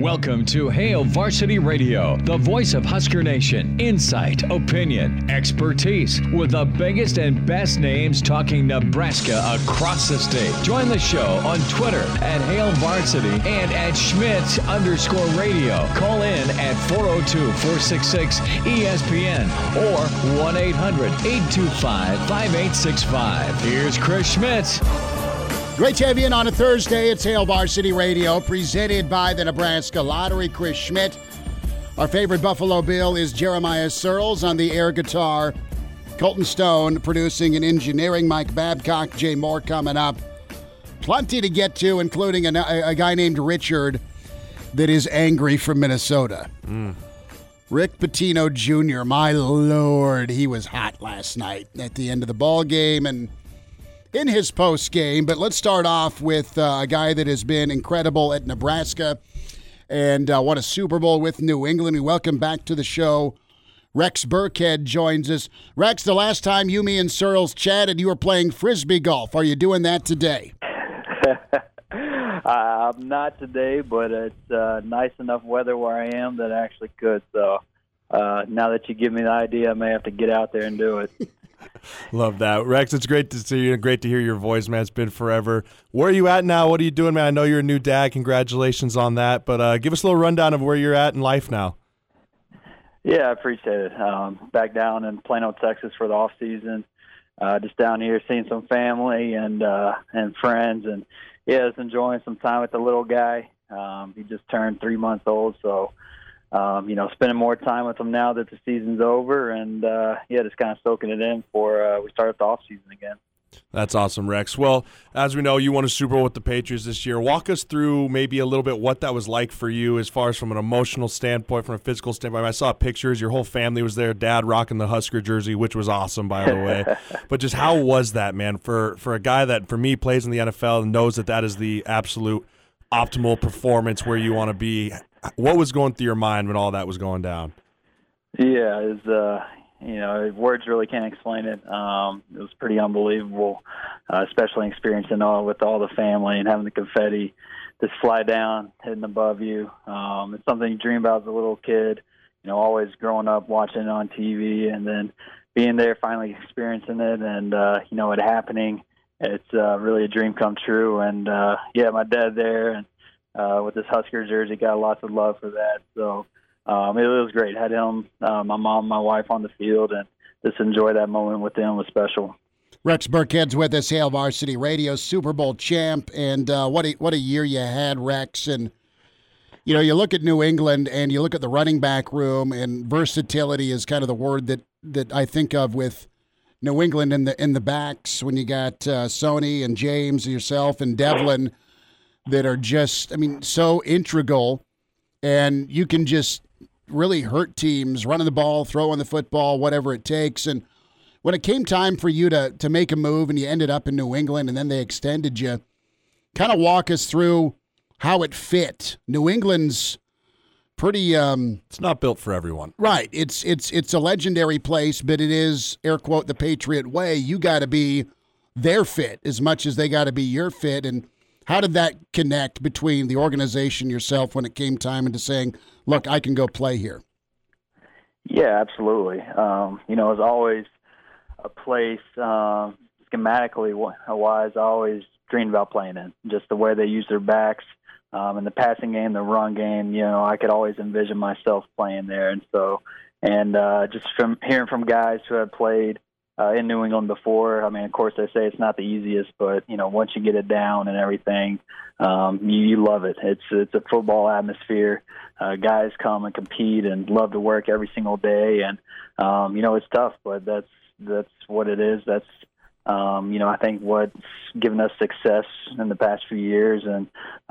Welcome to Hail Varsity Radio, the voice of Husker Nation. Insight, opinion, expertise, with the biggest and best names talking Nebraska across the state. Join the show on Twitter at Hail Varsity and at Schmitz_radio. Call in at 402-466-ESPN or 1-800-825-5865. Here's Chris Schmitz. Great to have you in on a Thursday. It's Hail Varsity Radio, presented by the Nebraska Lottery. Chris Schmidt. Our favorite Buffalo Bill is Jeremiah Searles on the air guitar. Colton Stone producing and engineering. Mike Babcock, Jay Moore coming up. Plenty to get to, including a guy named Richard that is angry from Minnesota. Rick Pitino Jr., my Lord, he was hot last night at the end of the ball game and in his post game. But let's start off with a guy that has been incredible at Nebraska and won a Super Bowl with New England. We welcome back to the show. Rex Burkhead joins us. Rex, the last time you, me, and Searles chatted, you were playing Frisbee golf. Are you doing that today? I'm not today, but it's nice enough weather where I am that I actually could. So now that you give me the idea, I may have to get out there and do it. Love that. Rex, it's great to see you and great to hear your voice, man. It's been forever. Where are you at now? What are you doing, man? I know you're a new dad. Congratulations on that. But give us a little rundown of where you're at in life now. Yeah, I appreciate it. Back down in Plano, Texas for the off season. Just down here seeing some family and friends. And, yeah, just enjoying some time with the little guy. He just turned 3 months old, so spending more time with him now that the season's over, and just kind of soaking it in before we start the off season again. That's awesome, Rex. Well, as we know, you won a Super Bowl with the Patriots this year. Walk us through maybe a little bit what that was like for you as far as from an emotional standpoint, from a physical standpoint. I saw pictures. Your whole family was there. Dad rocking the Husker jersey, which was awesome, by the way. But just how was that, man, for a guy that, for me, plays in the NFL and knows that is the absolute optimal performance where you want to be? What was going through your mind when all that was going down? Yeah, it was, words really can't explain it. It was pretty unbelievable, especially experiencing with all the family and having the confetti just fly down, hitting above you. It's something you dream about as a little kid, always growing up watching it on TV and then being there, finally experiencing it and, it happening. It's really a dream come true. And, my dad there and, with this Husker jersey, got lots of love for that. So it was great. Had him, my mom, my wife on the field, and just enjoy that moment with them was special. Rex Burkhead's with us, Hail Varsity Radio, Super Bowl champ, and what a year you had, Rex. And you look at New England and you look at the running back room, and versatility is kind of the word that I think of with New England in the backs when you got Sony and James, yourself, and Devlin, that are just, so integral, and you can just really hurt teams, running the ball, throwing the football, whatever it takes. And when it came time for you to make a move and you ended up in New England and then they extended you, kind of walk us through how it fit. New England's pretty... it's not built for everyone. Right. It's a legendary place, but it is, air quote, the Patriot way. You got to be their fit as much as they got to be your fit. And how did that connect between the organization, yourself, when it came time into saying, look, I can go play here? Yeah, absolutely. It's always a place, schematically wise, I always dreamed about playing in. Just the way they use their backs in the passing game, the run game, I could always envision myself playing there. And so, just from hearing from guys who had played in New England before. Of course, they say it's not the easiest, but once you get it down and everything, you love it. It's a football atmosphere. Guys come and compete and love to work every single day, and it's tough, but that's what it is. That's I think what's given us success in the past few years, and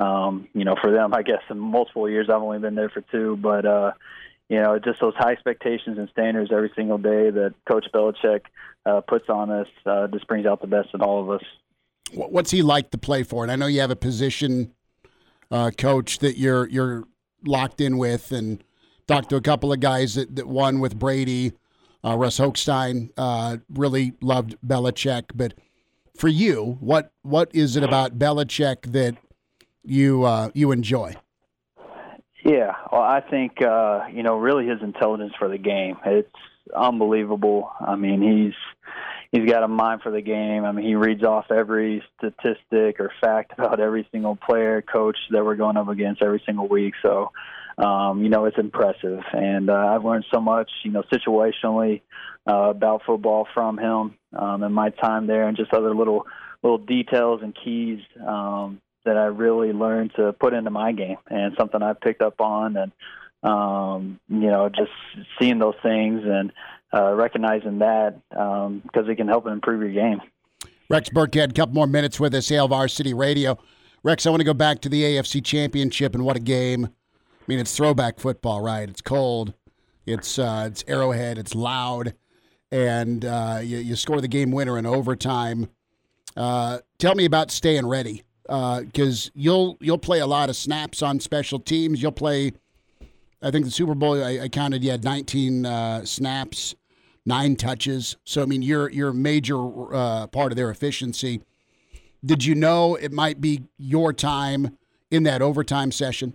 for them, I guess in multiple years. I've only been there for 2, but just those high expectations and standards every single day that Coach Belichick puts on us just brings out the best in all of us. What's he like to play for? And I know you have a position coach that you're locked in with, and talked to a couple of guys that won with Brady. Russ Hochstein really loved Belichick. But for you, what is it about Belichick that you enjoy? Yeah, well, I think really his intelligence for the game, it's unbelievable. I mean, he's got a mind for the game. I mean, he reads off every statistic or fact about every single player, coach that we're going up against every single week. So, it's impressive. And I've learned so much, situationally about football from him in my time there, and just other little details and keys that I really learned to put into my game, and something I've picked up on. And, just seeing those things and recognizing that because it can help improve your game. Rex Burkhead, a couple more minutes with us, Hail Varsity Radio. Rex, I want to go back to the AFC Championship, and what a game. I mean, it's throwback football, right? It's cold. It's Arrowhead. It's loud. And you score the game winner in overtime. Tell me about staying ready, because you'll play a lot of snaps on special teams. You'll play, I think the Super Bowl, I counted, you had 19 snaps, 9 touches. So, I mean, you're a major part of their efficiency. Did you know it might be your time in that overtime session?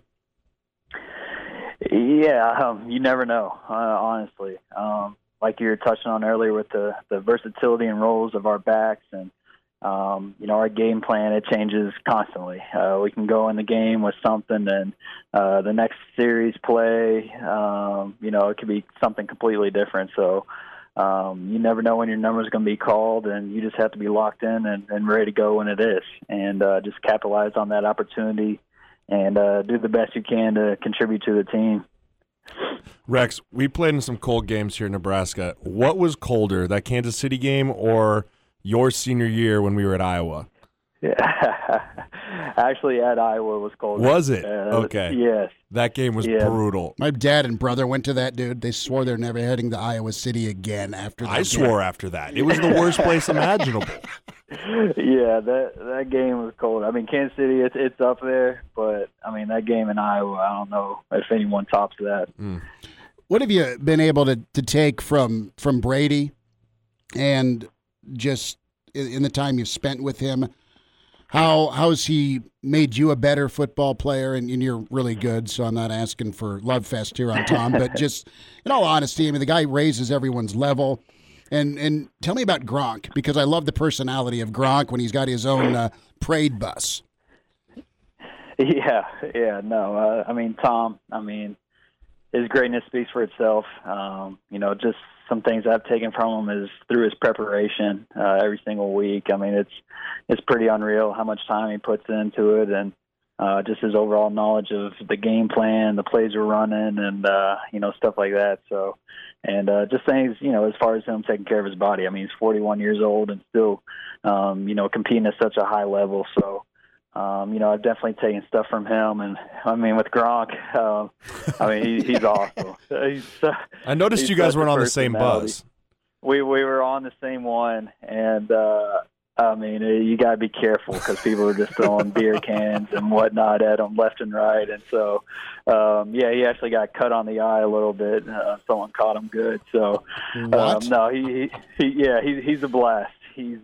Yeah, you never know, honestly. Like you were touching on earlier with the versatility and roles of our backs, and our game plan, it changes constantly. We can go in the game with something, and the next series play, it could be something completely different. So you never know when your number is going to be called, and you just have to be locked in and ready to go when it is, and just capitalize on that opportunity and do the best you can to contribute to the team. Rex, we played in some cold games here in Nebraska. What was colder, that Kansas City game or your senior year when we were at Iowa? Yeah. Actually, at Iowa was colder. Was it? Okay. Yes. That game was brutal. My dad and brother went to that, dude. They swore they're never heading to Iowa City again after that. I swore after that. It was the worst place imaginable. Yeah, that game was cold. I mean, Kansas City, it's up there, but, I mean, that game in Iowa, I don't know if anyone tops that. What have you been able to take from Brady, and just in the time you've spent with him? How's he made you a better football player? And you're really good, so I'm not asking for love fest here on Tom, but just in all honesty, I mean, the guy raises everyone's level. And tell me about Gronk, because I love the personality of Gronk when he's got his own parade bus. Yeah, no. I mean, Tom, his greatness speaks for itself. Just some things I've taken from him is through his preparation every single week. I mean, it's pretty unreal how much time he puts into it, and just his overall knowledge of the game plan, the plays we're running, and stuff like that. So, and just things, as far as him taking care of his body. I mean, he's 41 years old and still, competing at such a high level. So, I've definitely taken stuff from him. And, I mean, with Gronk, he's awesome. I noticed you guys weren't on the same bus. We were on the same one, and, you got to be careful because people are just throwing beer cans and whatnot at him left and right. And so, he actually got cut on the eye a little bit. Someone caught him good. So, no, he's a blast. He's,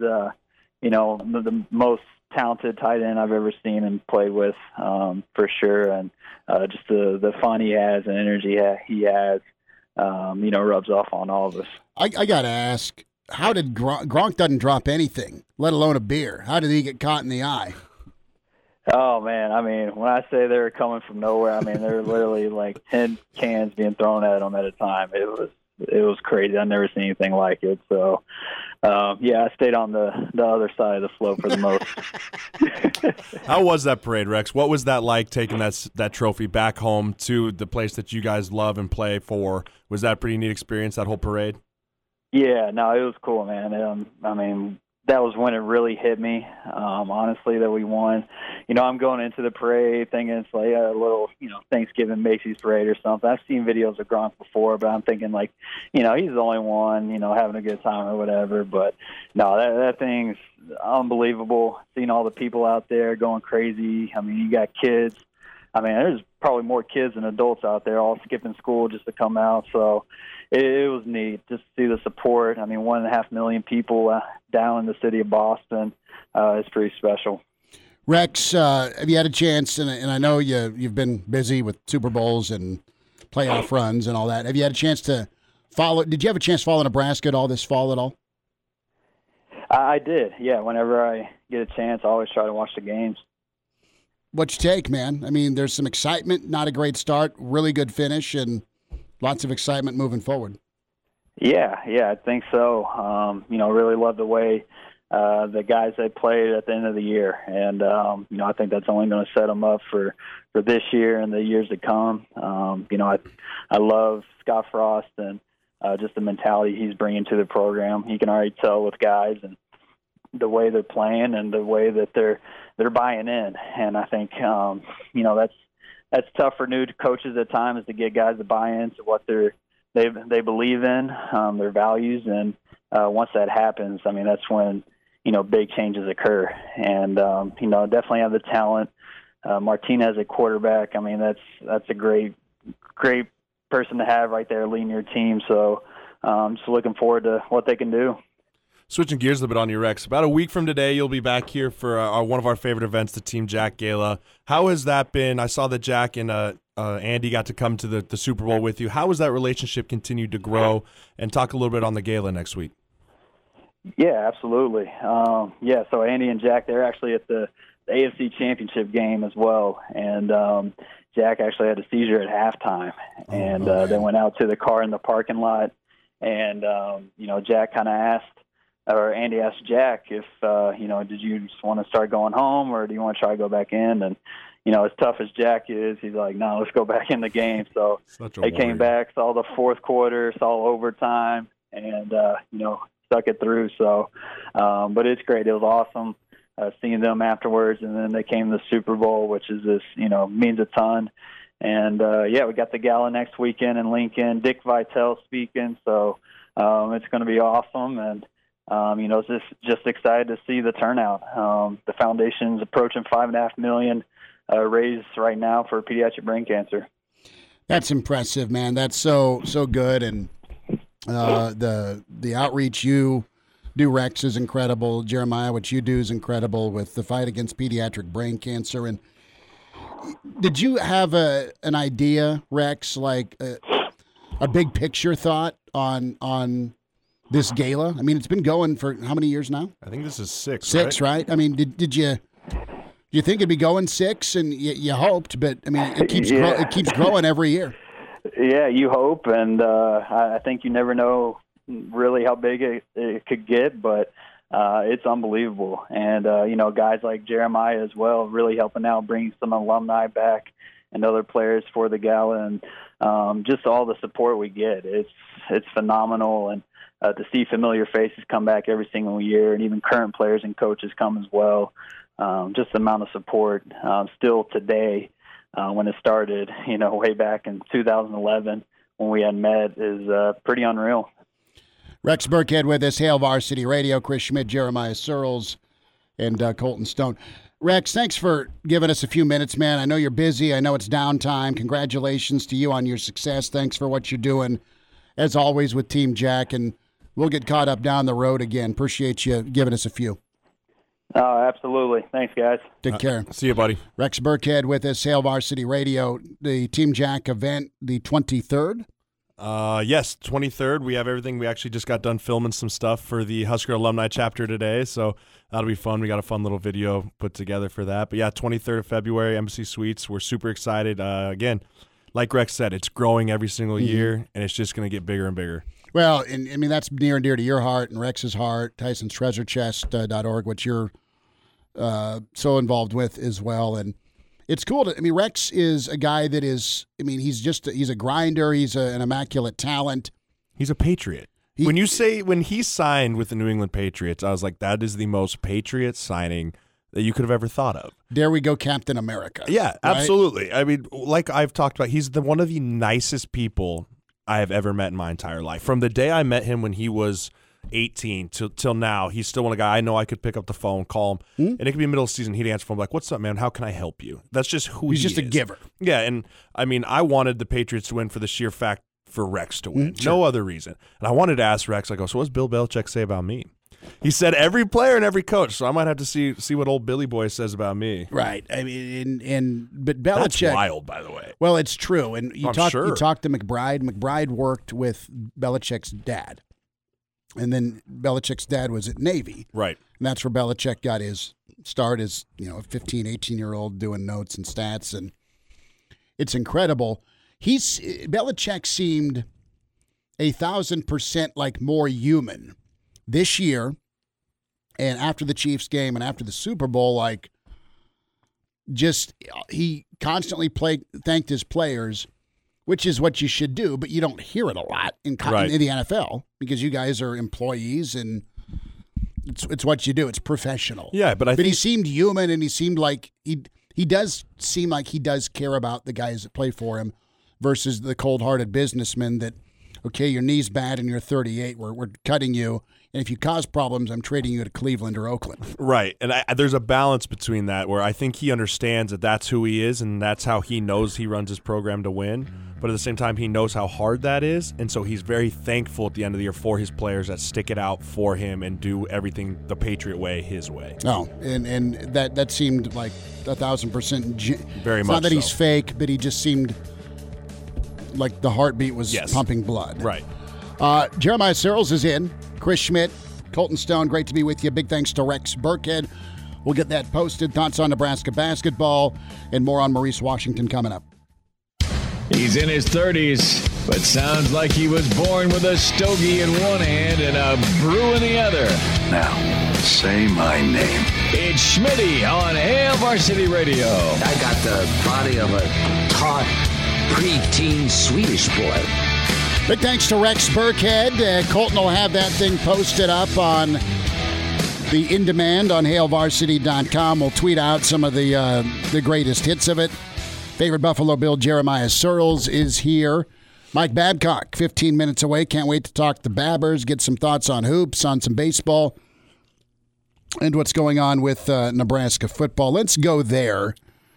the most talented tight end I've ever seen and played with, for sure. And just the fun he has and energy he has, rubs off on all of us. I got to ask, how did Gronk doesn't drop anything, let alone a beer? How did he get caught in the eye? Oh, man. I mean, when I say they were coming from nowhere, there were literally like 10 cans being thrown at him at a time. It was crazy. I've never seen anything like it. So, I stayed on the other side of the float for the most. How was that parade, Rex? What was that like, taking that trophy back home to the place that you guys love and play for? Was that a pretty neat experience, that whole parade? Yeah, no, it was cool, man. That was when it really hit me, honestly, that we won. I'm going into the parade thinking it's like a little, Thanksgiving Macy's parade or something. I've seen videos of Gronk before, but I'm thinking like, he's the only one, having a good time or whatever. But no, that thing's unbelievable. Seeing all the people out there going crazy. You got kids. There's probably more kids than adults out there all skipping school just to come out. So it was neat just to see the support. 1.5 million people down in the city of Boston. It's pretty special. Rex, have you had a chance, and I know you've been busy with Super Bowls and playoff runs and all that. Have you had a chance to follow? Did you have a chance to follow Nebraska at all this fall at all? I did, yeah. Whenever I get a chance, I always try to watch the games. What's your take, man? I mean, there's some excitement, not a great start, really good finish, and lots of excitement moving forward. Yeah, I think so. Really love the way the guys they played at the end of the year, and I think that's only going to set them up for this year and the years to come. I love Scott Frost and just the mentality he's bringing to the program. He can already tell with guys and the way they're playing and the way that they're buying in, and I think that's tough for new coaches at times to get guys to buy into what they believe in, their values, and once that happens, I mean, that's when big changes occur. And definitely have the talent. Martinez at quarterback. I mean, that's a great person to have right there leading your team. So just looking forward to what they can do. Switching gears a little bit on you, Rex. About a week from today, you'll be back here for one of our favorite events, the Team Jack Gala. How has that been? I saw that Jack and Andy got to come to the Super Bowl with you. How has that relationship continued to grow? And talk a little bit on the gala next week. Yeah, absolutely. So Andy and Jack, they're actually at the AFC Championship game as well. And Jack actually had a seizure at halftime. And they went out to the car in the parking lot. And, Jack kind of asked, or Andy asked Jack if, did you just want to start going home or do you want to try to go back in? And, as tough as Jack is, he's like, no, let's go back in the game. So they came back, saw the fourth quarter, saw overtime, and, stuck it through. So, but it's great. It was awesome seeing them afterwards. And then they came to the Super Bowl, which is this, means a ton. And, we got the gala next weekend in Lincoln. Dick Vitale speaking. So it's going to be awesome. And, just excited to see the turnout. The foundation's approaching $5.5 million raised right now for pediatric brain cancer. That's impressive, man. That's so good. And the outreach you do, Rex, is incredible. Jeremiah, what you do is incredible with the fight against pediatric brain cancer. And did you have an idea, Rex, like a big picture thought on this gala? I mean, it's been going for how many years now? I think this is six. Six, right? I mean, did you think it'd be going six? And you hoped, but I mean, it keeps growing every year. Yeah, you hope, and I think you never know really how big it could get, but it's unbelievable. And guys like Jeremiah as well, really helping out, bringing some alumni back and other players for the gala, and just all the support we get. It's phenomenal, and to see familiar faces come back every single year, and even current players and coaches come as well. Just the amount of support still today when it started, way back in 2011 when we had met is pretty unreal. Rex Burkhead with us, Hail Varsity Radio, Chris Schmidt, Jeremiah Searles, and Colton Stone. Rex, thanks for giving us a few minutes, man. I know you're busy. I know it's downtime. Congratulations to you on your success. Thanks for what you're doing, as always, with Team Jack, and we'll get caught up down the road again. Appreciate you giving us a few. Oh, absolutely. Thanks, guys. Take care. See you, buddy. Rex Burkhead with us, Hail Varsity Radio. The Team Jack event, the 23rd? Yes, 23rd. We have everything. We actually just got done filming some stuff for the Husker Alumni chapter today, so that'll be fun. We got a fun little video put together for that. But yeah, 23rd of February, Embassy Suites. We're super excited. Again, like Rex said, it's growing every single year, and it's just going to get bigger and bigger. Well, and I mean, that's near and dear to your heart and Rex's heart, Tyson'sTreasureChest.org, which you're so involved with as well. And it's cool Rex is a guy that is, he's a grinder. He's an immaculate talent. He's a patriot. When he signed with the New England Patriots, I was like, that is the most Patriot signing that you could have ever thought of. There we go, Captain America. Yeah, right? Absolutely. I mean, like I've talked about, he's one of the nicest people I have ever met in my entire life. From the day I met him when he was 18 till now, he's still one of the guys I know I could pick up the phone, call him, and it could be middle of the season. He'd answer the phone like, "What's up, man? How can I help you?" That's just who he is. He's just a giver. Yeah, and I mean, I wanted the Patriots to win for the sheer fact for Rex to win. Sure. No other reason. And I wanted to ask Rex, I go, so what does Bill Belichick say about me? He said every player and every coach, so I might have to see what old Billy Boy says about me. Right. I mean, but Belichick. That's wild, by the way. Well, it's true. And you talked to McBride. McBride worked with Belichick's dad. And then Belichick's dad was at Navy. Right. And that's where Belichick got his start as, a 15, 18-year-old doing notes and stats. And it's incredible. Belichick seemed 1,000% like more human this year and after the Chiefs game and after the Super Bowl, like just he constantly thanked his players, which is what you should do, but you don't hear it a lot in the NFL because you guys are employees and it's what you do. It's professional. Yeah, but he seemed human and he seemed like he does seem like he does care about the guys that play for him versus the cold-hearted businessman that, okay, your knee's bad and you're 38, we're cutting you. And if you cause problems, I'm trading you to Cleveland or Oakland. Right. And there's a balance between that where I think he understands that that's who he is and that's how he knows he runs his program to win. But at the same time, he knows how hard that is. And so he's very thankful at the end of the year for his players that stick it out for him and do everything the Patriot way, his way. Oh, and that seemed like 1,000% very it's much not that so. He's fake, but he just seemed like the heartbeat was pumping blood. Right. Jeremiah Searles is in. Chris Schmidt, Colton Stone, great to be with you. Big thanks to Rex Burkhead. We'll get that posted. Thoughts on Nebraska basketball and more on Maurice Washington coming up. He's in his 30s, but sounds like he was born with a stogie in one hand and a brew in the other. Now, say my name. It's Schmitty on Hail Varsity Radio. I got the body of a taut, preteen Swedish boy. Big thanks to Rex Burkhead. Colton will have that thing posted up on the In Demand on HailVarsity.com. We'll tweet out some of the greatest hits of it. Favorite Buffalo Bill, Jeremiah Searles, is here. Mike Babcock, 15 minutes away. Can't wait to talk to Babbers, get some thoughts on hoops, on some baseball, and what's going on with Nebraska football. Let's go there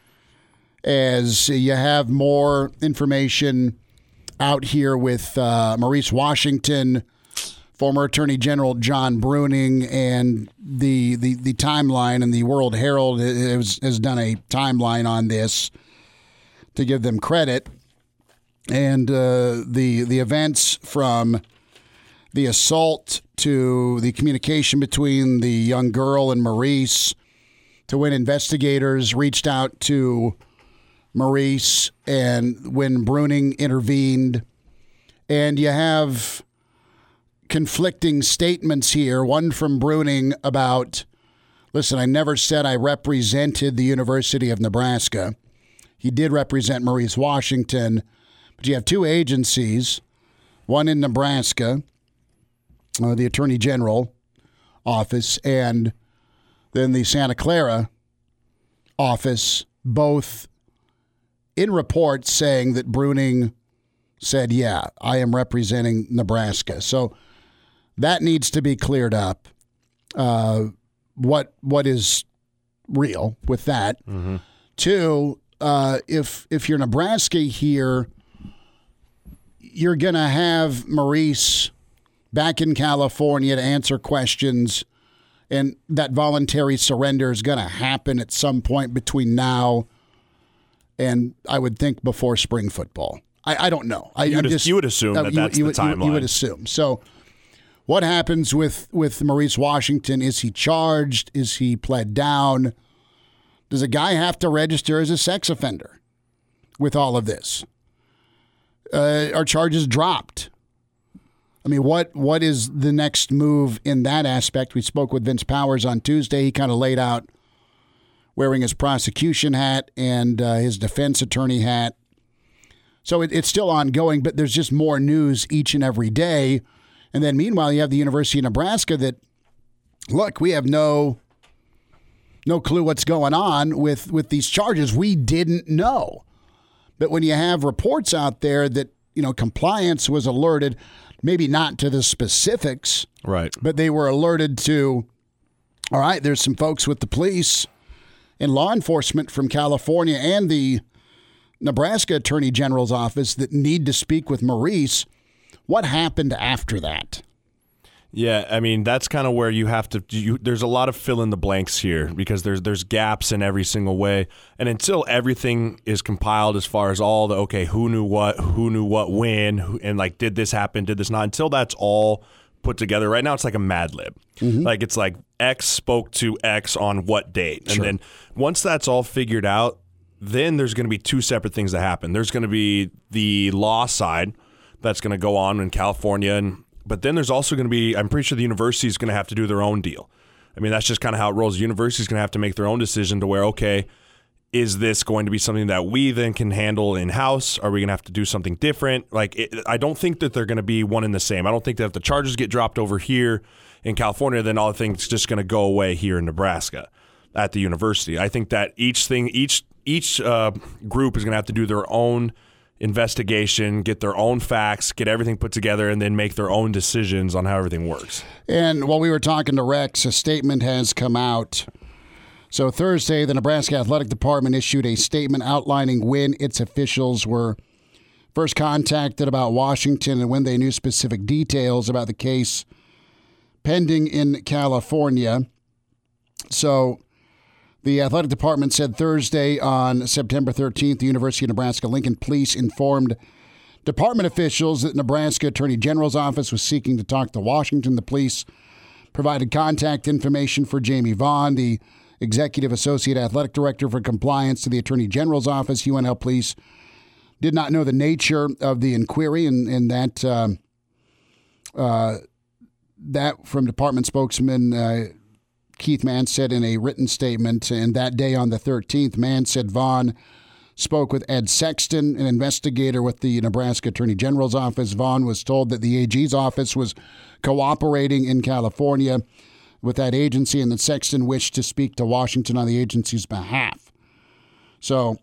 as you have more information out here with Maurice Washington, former Attorney General John Bruning, and the timeline, and the World Herald has done a timeline on this to give them credit. And the events from the assault to the communication between the young girl and Maurice to when investigators reached out to Maurice and when Bruning intervened. And you have conflicting statements here. One from Bruning about, listen, I never said I represented the University of Nebraska. He did represent Maurice Washington. But you have two agencies, one in Nebraska, the Attorney General office, and then the Santa Clara office, both in reports saying that Bruning said, yeah, I am representing Nebraska. So that needs to be cleared up. What is real with that? Mm-hmm. Two, if you're Nebraska here, you're going to have Maurice back in California to answer questions, and that voluntary surrender is going to happen at some point between now and I would think before spring football. I don't know. You would assume that's the timeline. You would assume. So what happens with Maurice Washington? Is he charged? Is he pled down? Does a guy have to register as a sex offender with all of this? Are charges dropped? I mean, what is the next move in that aspect? We spoke with Vince Powers on Tuesday. He kind of laid out wearing his prosecution hat and his defense attorney hat. So it's still ongoing, but there's just more news each and every day. And then meanwhile, you have the University of Nebraska that, look, we have no clue what's going on with these charges. We didn't know. But when you have reports out there that, compliance was alerted, maybe not to the specifics, right? But they were alerted to, all right, there's some folks with the police and law enforcement from California and the Nebraska Attorney General's office that need to speak with Maurice. What happened after that? Yeah, I mean, that's kind of where you have to there's a lot of fill in the blanks here because there's gaps in every single way. And until everything is compiled as far as all the who knew what when, and like did this happen, did this not, until that's all put together. Right now it's like a Mad Lib. Like it's like X spoke to X on what date. And then once that's all figured out, then there's going to be two separate things that happen. There's going to be the law side that's going to go on in California, but then there's also going to be, I'm pretty sure the university is going to have to do their own deal. I mean, that's just kind of how it rolls. The university is going to have to make their own decision to where, okay, is this going to be something that we then can handle in-house? Are we going to have to do something different? I don't think that they're going to be one and the same. I don't think that if the charges get dropped over here in California, then all the things just going to go away here in Nebraska at the university. I think that each group is going to have to do their own investigation, get their own facts, get everything put together, and then make their own decisions on how everything works. And while we were talking to Rex, a statement has come out. So Thursday, the Nebraska Athletic Department issued a statement outlining when its officials were first contacted about Washington and when they knew specific details about the case pending in California. So the athletic department said Thursday on September 13th, the University of Nebraska-Lincoln Police informed department officials that Nebraska Attorney General's office was seeking to talk to Washington. The police provided contact information for Jamie Vaughn, the Executive Associate Athletic Director for Compliance to the Attorney General's office. UNL Police did not know the nature of the inquiry, and that from department spokesman Keith Mann said in a written statement. And that day on the 13th, Mann said Vaughn spoke with Ed Sexton, an investigator with the Nebraska Attorney General's office. Vaughn was told that the AG's office was cooperating in California with that agency and that Sexton wished to speak to Washington on the agency's behalf. So,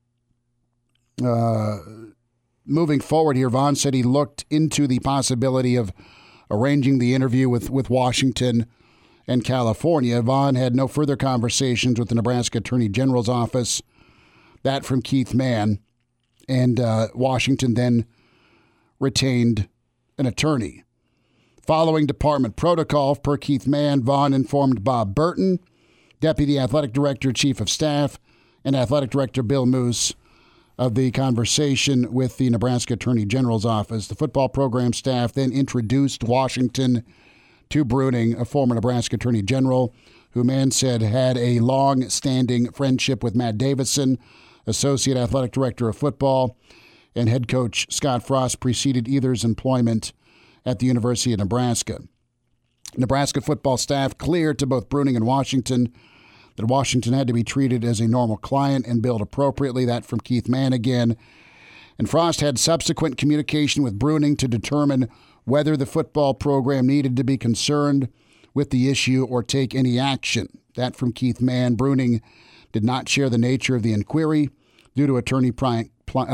moving forward here, Vaughn said he looked into the possibility of arranging the interview with Washington and California. Vaughn had no further conversations with the Nebraska Attorney General's office. That from Keith Mann. And Washington then retained an attorney. Following department protocol, per Keith Mann, Vaughn informed Bob Burton, Deputy Athletic Director, Chief of Staff, and Athletic Director Bill Moose of the conversation with the Nebraska Attorney General's office. The football program staff then introduced Washington to Bruning, a former Nebraska Attorney General, who Mann said had a long-standing friendship with Matt Davison, Associate Athletic Director of Football, and head coach Scott Frost preceded either's employment at the University of Nebraska. Nebraska football staff cleared to both Bruning and Washington that Washington had to be treated as a normal client and billed appropriately. That from Keith Mann again. And Frost had subsequent communication with Bruning to determine whether the football program needed to be concerned with the issue or take any action. That from Keith Mann. Bruning did not share the nature of the inquiry due to attorney-client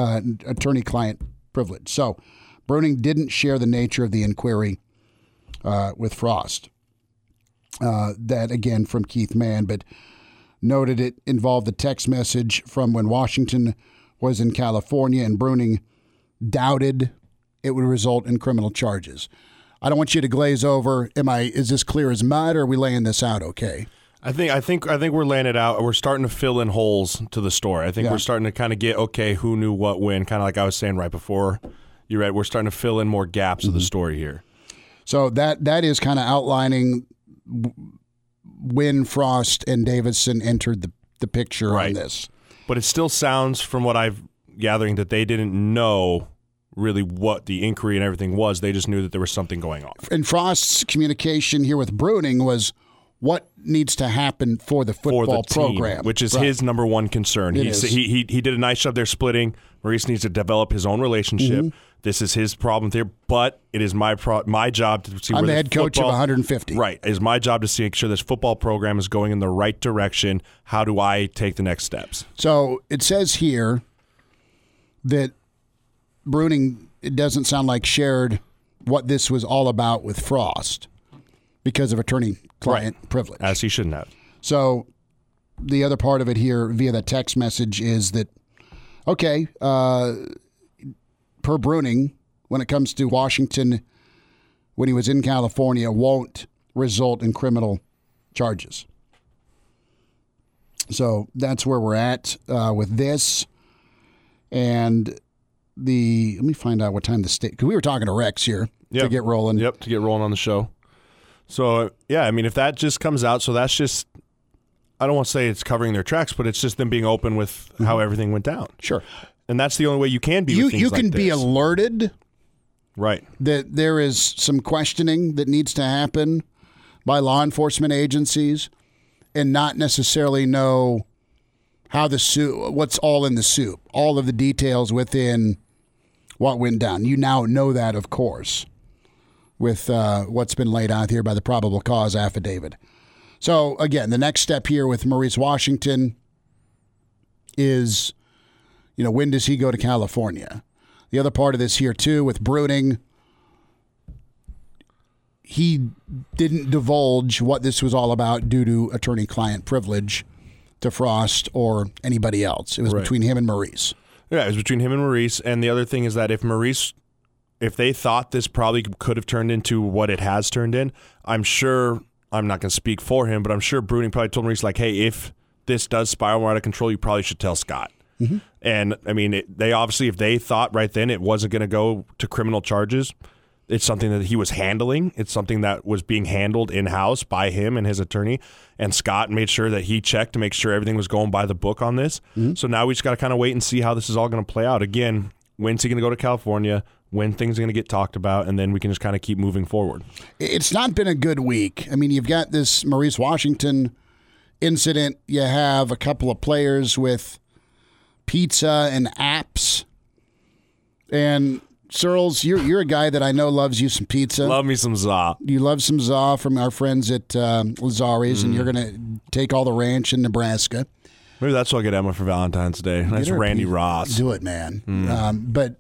privilege. So Bruning didn't share the nature of the inquiry with Frost. That, again, from Keith Mann, but noted it involved a text message from when Washington was in California, and Bruning doubted it would result in criminal charges. I don't want you to glaze over. Is this clear as mud, or are we laying this out okay? I think we're laying it out. We're starting to fill in holes to the story. I think we're starting to kind of get, okay, who knew what when, kind of like I was saying right before you read. We're starting to fill in more gaps of the story here. So that is kind of outlining when Frost and Davison entered the picture on this. But it still sounds, from what I've gathering, that they didn't know really what the inquiry and everything was. They just knew that there was something going on. And Frost's communication here with Bruning was what needs to happen for the football program, which is his number one concern. He did a nice job there splitting. Maurice needs to develop his own relationship. Mm-hmm. This is his problem there, but it is my job to see. I'm where the head coach of 150. Right, it is my job to make sure this football program is going in the right direction. How do I take the next steps? So it says here that Bruning, it doesn't sound like, shared what this was all about with Frost because of attorney-client privilege. As he shouldn't have. So the other part of it here via that text message is that, okay, per Bruning, when it comes to Washington when he was in California won't result in criminal charges. So that's where we're at with this. And let me find out what time the state, because we were talking to Rex here to get rolling. Yep, to get rolling on the show. So, yeah, I mean, if that just comes out, so that's just, I don't want to say it's covering their tracks, but it's just them being open with how everything went down. Sure. And that's the only way you can be with things You can like be this. alerted. Right. That there is some questioning that needs to happen by law enforcement agencies and not necessarily know how the soup, what's all in the soup, all of the details within what went down. You now know that, of course, with what's been laid out here by the probable cause affidavit. So, again, the next step here with Maurice Washington is, when does he go to California? The other part of this here, too, with Bruning, he didn't divulge what this was all about due to attorney-client privilege to Frost or anybody else. It was between him and Maurice. Yeah, it was between him and Maurice. And the other thing is that if they thought this probably could have turned into what it has turned in, I'm sure, I'm not going to speak for him, but I'm sure Bruning probably told Maurice, like, hey, if this does spiral out of control, you probably should tell Scott. Mm-hmm. And, I mean, they obviously, if they thought right then it wasn't going to go to criminal charges, it's something that he was handling. It's something that was being handled in-house by him and his attorney. And Scott made sure that he checked to make sure everything was going by the book on this. Mm-hmm. So now we just got to kind of wait and see how this is all going to play out. Again, when's he going to go to California? When things are going to get talked about? And then we can just kind of keep moving forward. It's not been a good week. I mean, you've got this Maurice Washington incident. You have a couple of players with pizza and apps. And Searles, you're a guy that I know loves you some pizza. Love me some za. You love some za from our friends at Lazari's, and you're going to take all the ranch in Nebraska. Maybe that's what I'll get Emma for Valentine's Day. Nice Randy Ross. Do it, man. But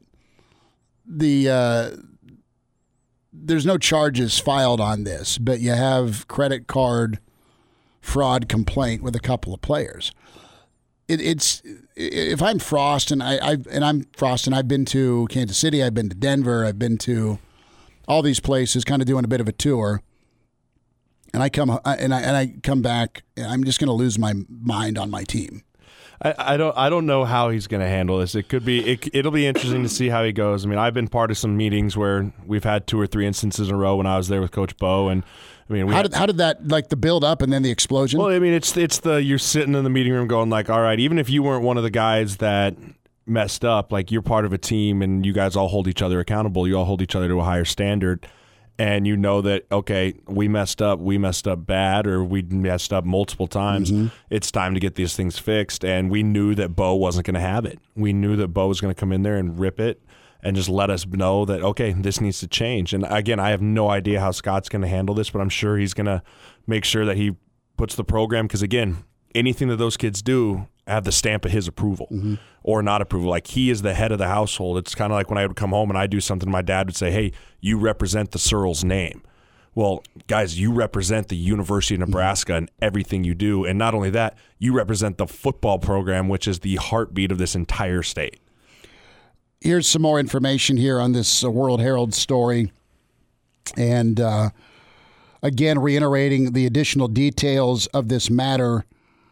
there's no charges filed on this, but you have credit card fraud complaint with a couple of players. It's if I'm Frost and I'm Frost and I've been to Kansas City, I've been to Denver, I've been to all these places, kind of doing a bit of a tour, and I come back, and I'm just going to lose my mind on my team. I don't know how he's going to handle this. It'll be interesting to see how he goes. I mean, I've been part of some meetings where we've had 2 or 3 instances in a row when I was there with Coach Bo, and I mean, how did that, like, the build up and then the explosion? Well, I mean, it's you're sitting in the meeting room going like, all right, even if you weren't one of the guys that messed up, like, you're part of a team and you guys all hold each other accountable. You all hold each other to a higher standard. And you know that, okay, we messed up bad, or we messed up multiple times. Mm-hmm. It's time to get these things fixed. And we knew that Bo wasn't going to have it. We knew that Bo was going to come in there and rip it and just let us know that, okay, this needs to change. And again, I have no idea how Scott's going to handle this, but I'm sure he's going to make sure that he puts the program, because again, anything that those kids do have the stamp of his approval or not approval. Like, he is the head of the household. It's kind of like when I would come home and I do something, my dad would say, hey, you represent the Searles name. Well, guys, you represent the University of Nebraska and everything you do. And not only that, you represent the football program, which is the heartbeat of this entire state. Here's some more information here on this World Herald story. And again, reiterating the additional details of this matter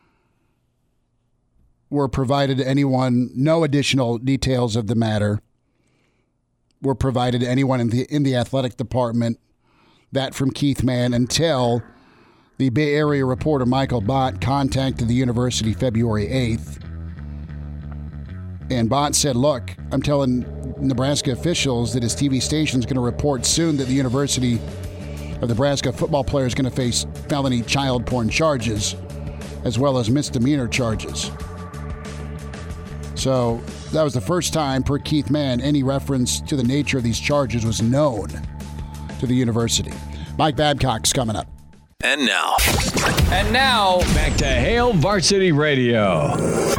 were provided to anyone. No additional details of the matter were provided to anyone in the athletic department. That from Keith Mann, until the Bay Area reporter Michael Bott contacted the university February 8th. And Bott said, look, I'm telling Nebraska officials that his TV station is going to report soon that the University of Nebraska football player is going to face felony child porn charges as well as misdemeanor charges. So that was the first time, per Keith Mann, any reference to the nature of these charges was known to the university. Mike Babcock's coming up. And now, back to Hail Varsity Radio.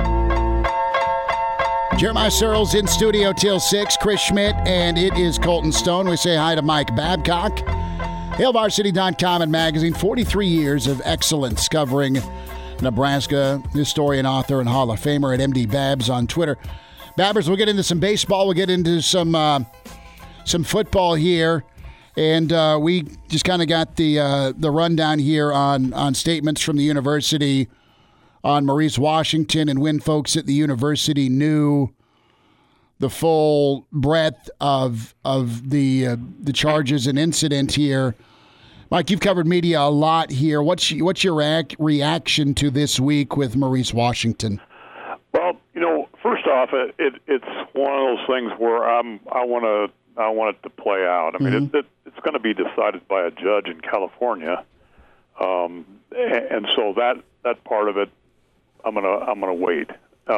Jeremiah Searles in studio till 6, Chris Schmidt, and it is Colton Stone. We say hi to Mike Babcock. HailVarsity.com and magazine, 43 years of excellence covering Nebraska, historian, author, and Hall of Famer at MD Babs on Twitter. Babbers, we'll get into some baseball. We'll get into some football here. And we just kind of got the rundown here on statements from the university on Maurice Washington and when folks at the university knew the full breadth of the charges and incident here. Mike, you've covered media a lot here. What's your reaction to this week with Maurice Washington? Well, first off, it's one of those things where I want it to play out. I mean, it's going to be decided by a judge in California, and so that part of it, I'm gonna wait.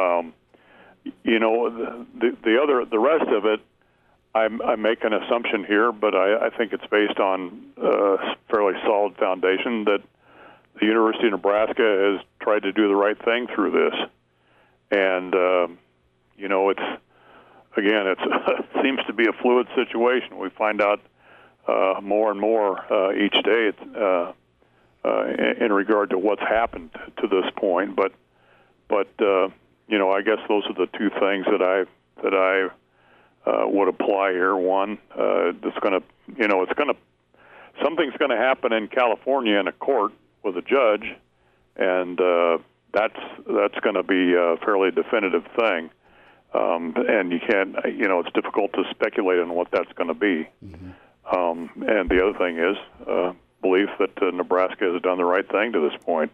The rest of it, I make an assumption here, but I think it's based on a fairly solid foundation that the University of Nebraska has tried to do the right thing through this. And, it seems to be a fluid situation. We find out more and more each day in regard to what's happened to this point. But I guess those are the two things that I would apply here. One, something's going to happen in California in a court with a judge, and that's going to be a fairly definitive thing. And you can't, it's difficult to speculate on what that's going to be. Mm-hmm. And the other thing is belief that Nebraska has done the right thing to this point,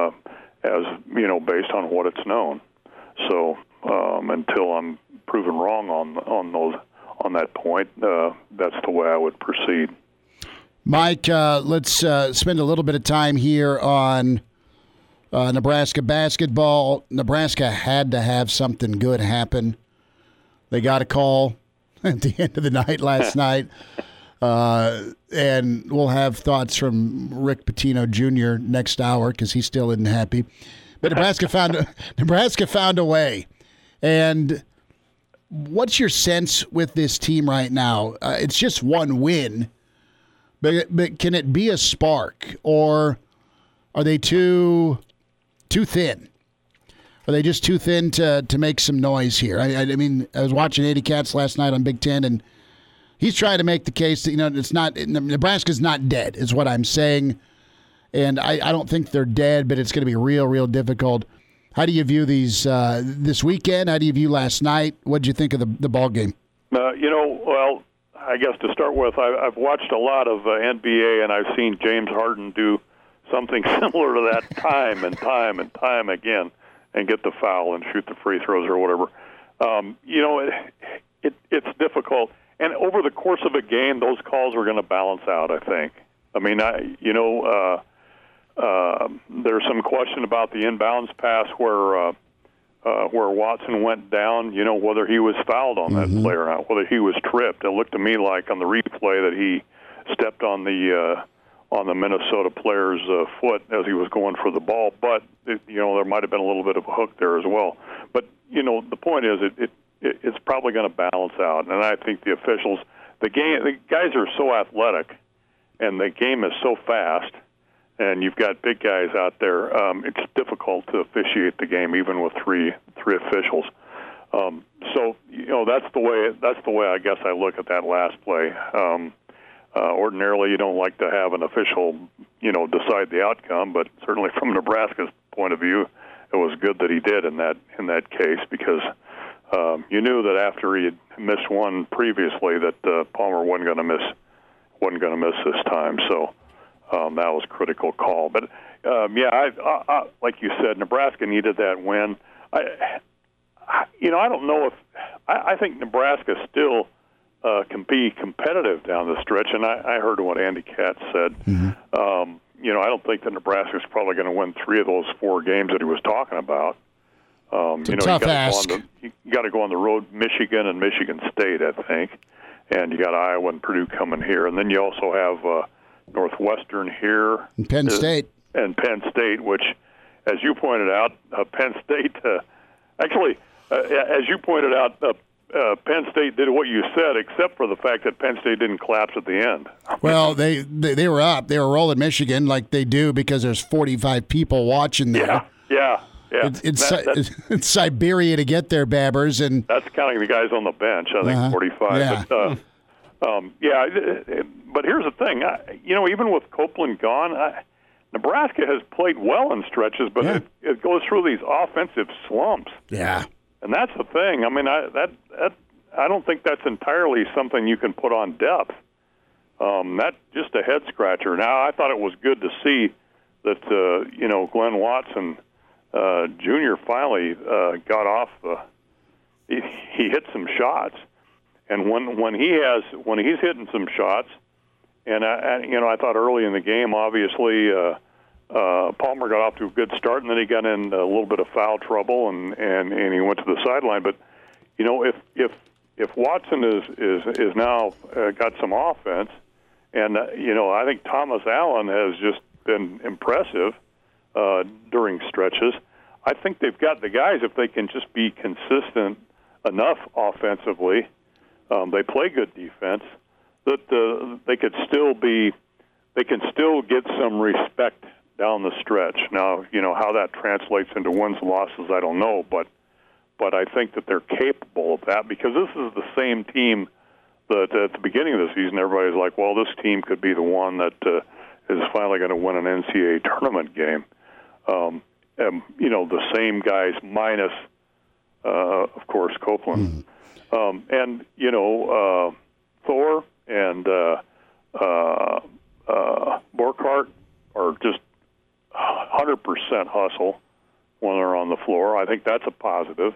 based on what it's known. So until I'm proven wrong on that point, that's the way I would proceed. Mike, let's spend a little bit of time here on Nebraska basketball. Nebraska had to have something good happen. They got a call at the end of the night last night. And we'll have thoughts from Rick Pitino Jr. next hour because he still isn't happy. But Nebraska found a way. And what's your sense with this team right now? It's just one win, but can it be a spark, or are they too thin? Are they just too thin to make some noise here? I mean, I was watching Eddie Katz last night on Big Ten, and he's trying to make the case that it's not Nebraska's not dead, is what I'm saying. And I don't think they're dead, but it's going to be real, real difficult. How do you view these this weekend? How do you view last night? What did you think of the ball game? Well, I guess to start with, I've watched a lot of NBA, and I've seen James Harden do something similar to that time and time again, and get the foul and shoot the free throws or whatever. It's difficult, and over the course of a game, those calls are going to balance out, I think. I mean, there's some question about the inbounds pass where Watson went down, whether he was fouled on that play or not, whether he was tripped. It looked to me like on the replay that he stepped on the Minnesota player's foot as he was going for the ball, but there might have been a little bit of a hook there as well. But the point is it's probably going to balance out, and I think the officials, the guys are so athletic, and the game is so fast, and you've got big guys out there. It's difficult to officiate the game even with three officials. So that's the way I guess I look at that last play. Ordinarily, you don't like to have an official, decide the outcome, but certainly from Nebraska's point of view, it was good that he did in that case, because you knew that after he had missed one previously that Palmer wasn't going to miss this time. So that was a critical call. But I like you said, Nebraska needed that win. I don't know if I think Nebraska still can be competitive down the stretch, and I heard what Andy Katz said. Mm-hmm. I don't think that Nebraska's probably going to win 3 of those 4 games that he was talking about. It's a tough ask. You got to go on the road, Michigan and Michigan State, I think, and you got Iowa and Purdue coming here, and then you also have Northwestern here, and Penn State, which, as you pointed out, Penn State as you pointed out. Penn State did what you said, except for the fact that Penn State didn't collapse at the end. Well, they were up. They were rolling Michigan like they do because there's 45 people watching there. Yeah. It's Siberia to get there, Babbers, and that's counting the guys on the bench. I think 45. Yeah. But here's the thing. Even with Copeland gone, Nebraska has played well in stretches, but it goes through these offensive slumps. Yeah. And that's the thing. I mean, I don't think that's entirely something you can put on depth. That's just a head scratcher. Now, I thought it was good to see that Glenn Watson Jr. finally got off he hit some shots, and when he's hitting some shots, and I thought early in the game, obviously Palmer got off to a good start, and then he got in a little bit of foul trouble, and he went to the sideline. But if Watson is now got some offense, and I think Thomas Allen has just been impressive during stretches. I think they've got the guys if they can just be consistent enough offensively. They play good defense that they can still get some respect down the stretch. Now, how that translates into wins and losses, I don't know, but I think that they're capable of that because this is the same team that at the beginning of the season everybody's like, well, this team could be the one that is finally going to win an NCAA tournament game. The same guys minus, of course, Copeland. And Thor and Burkhart are just 100% hustle when they're on the floor. I think that's a positive.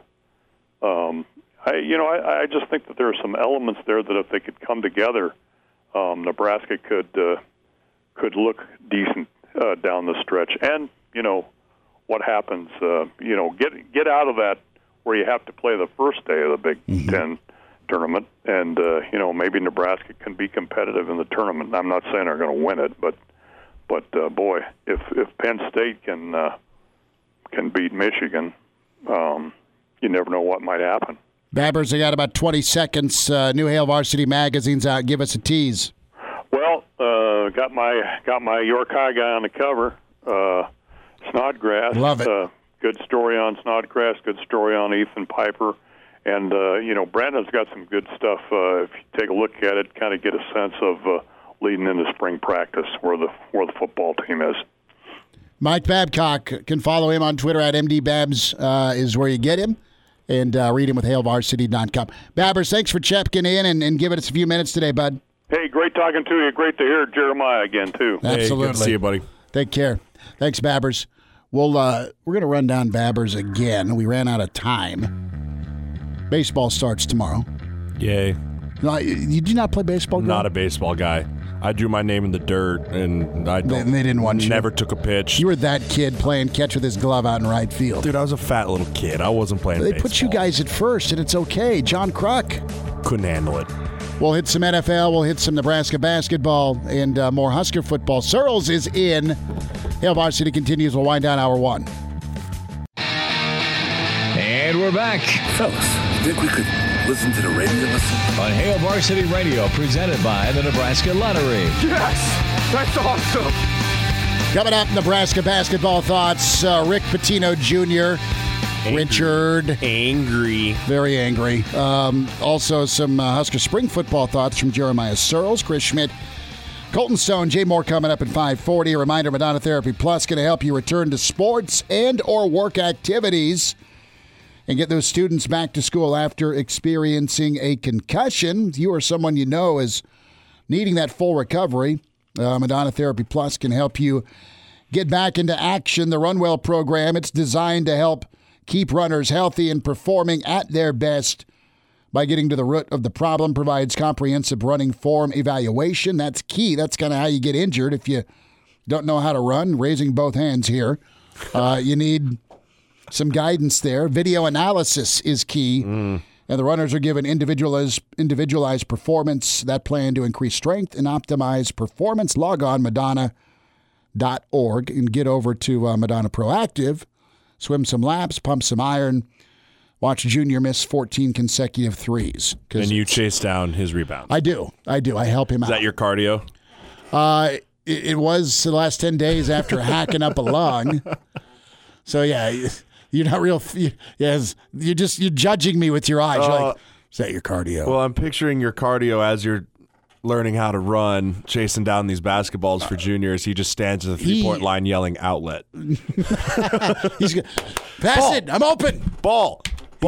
I just think that there are some elements there that if they could come together, Nebraska could look decent down the stretch. And what happens? Get out of that where you have to play the first day of the Big Ten tournament, and maybe Nebraska can be competitive in the tournament. I'm not saying they're going to win it, but boy, if Penn State can beat Michigan, you never know what might happen. Babbers, I got about 20 seconds. New Hail Varsity Magazine's out. Give us a tease. Well, got my York High guy on the cover. Snodgrass. Love it. Good story on Snodgrass. Good story on Ethan Piper. And, Brandon's got some good stuff. If you take a look at it, kind of get a sense of leading into spring practice where the football team is. Mike Babcock, can follow him on Twitter at MDBabs is where you get him. And read him with HailVarsity.com. Babbers, thanks for checking in and giving us a few minutes today, bud. Hey, great talking to you. Great to hear Jeremiah again, too. Absolutely. Hey, good to see you, buddy. Take care. Thanks, Babbers. We're going to run down Babbers again. We ran out of time. Baseball starts tomorrow. Yay. No, you do not play baseball? Not a baseball guy. I drew my name in the dirt, and they didn't want you. Never took a pitch. You were that kid playing catch with his glove out in right field. Dude, I was a fat little kid. I wasn't playing baseball. They put you guys at first, and it's okay. John Kruk. Couldn't handle it. We'll hit some NFL. We'll hit some Nebraska basketball and more Husker football. Searles is in. Hail Varsity continues. We'll wind down hour one. And we're back. Fellas, think we could listen to the radio on Hail Varsity Radio, presented by the Nebraska Lottery. Yes! That's awesome! Coming up, Nebraska basketball thoughts. Rick Pitino Jr., Richard. Angry. Very angry. Also, some Husker spring football thoughts from Jeremiah Searles, Chris Schmidt, Colton Stone, Jay Moore coming up at 5:40. A reminder, Madonna Therapy Plus going to help you return to sports and or work activities and get those students back to school after experiencing a concussion. You or someone you know is needing that full recovery. Madonna Therapy Plus can help you get back into action. The Runwell program, it's designed to help keep runners healthy and performing at their best by getting to the root of the problem. Provides comprehensive running form evaluation. That's key. That's kind of how you get injured if you don't know how to run. Raising both hands here. You need some guidance there. Video analysis is key. And the runners are given individualized performance, that plan to increase strength and optimize performance. Log on Madonna.org and get over to Madonna Proactive. Swim some laps, pump some iron, watch Junior miss 14 consecutive threes. And you chase down his rebounds. I do. I help him out. Is that your cardio? It was the last 10 days after hacking up a lung. So, yeah, you're not real. Yes, you're judging me with your eyes. You're like, is that your cardio? Well, I'm picturing your cardio as you're learning how to run, chasing down these basketballs for juniors. He just stands at the three-point line yelling outlet. He's pass it. I'm open. Ball.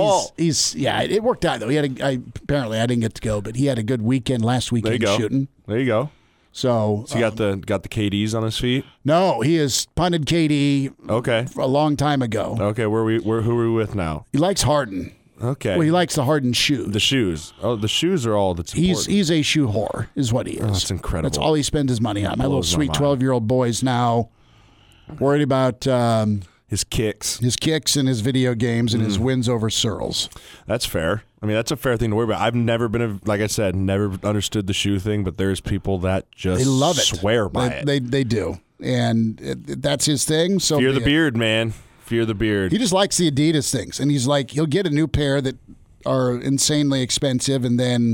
It worked out though. Apparently I didn't get to go, but he had a good weekend last weekend shooting. There you go. So he got the KDs on his feet? No, he has punted KD a long time ago. Okay, who are we with now? He likes Harden. Okay. Well, he likes the Harden shoes. The shoes. Oh, the shoes are all that's important. He's a shoe whore, is what he is. Oh, that's incredible. That's all he spends his money on. My little sweet 12-year-old boy's now worried about his kicks. His kicks and his video games and his wins over Searles. That's fair. I mean, that's a fair thing to worry about. I've never been, like I said, never understood the shoe thing, but there's people that just they love it. Swear by it. They do. And that's his thing. So fear the beard, man. Fear the beard. He just likes the Adidas things. And he's like, he'll get a new pair that are insanely expensive and then...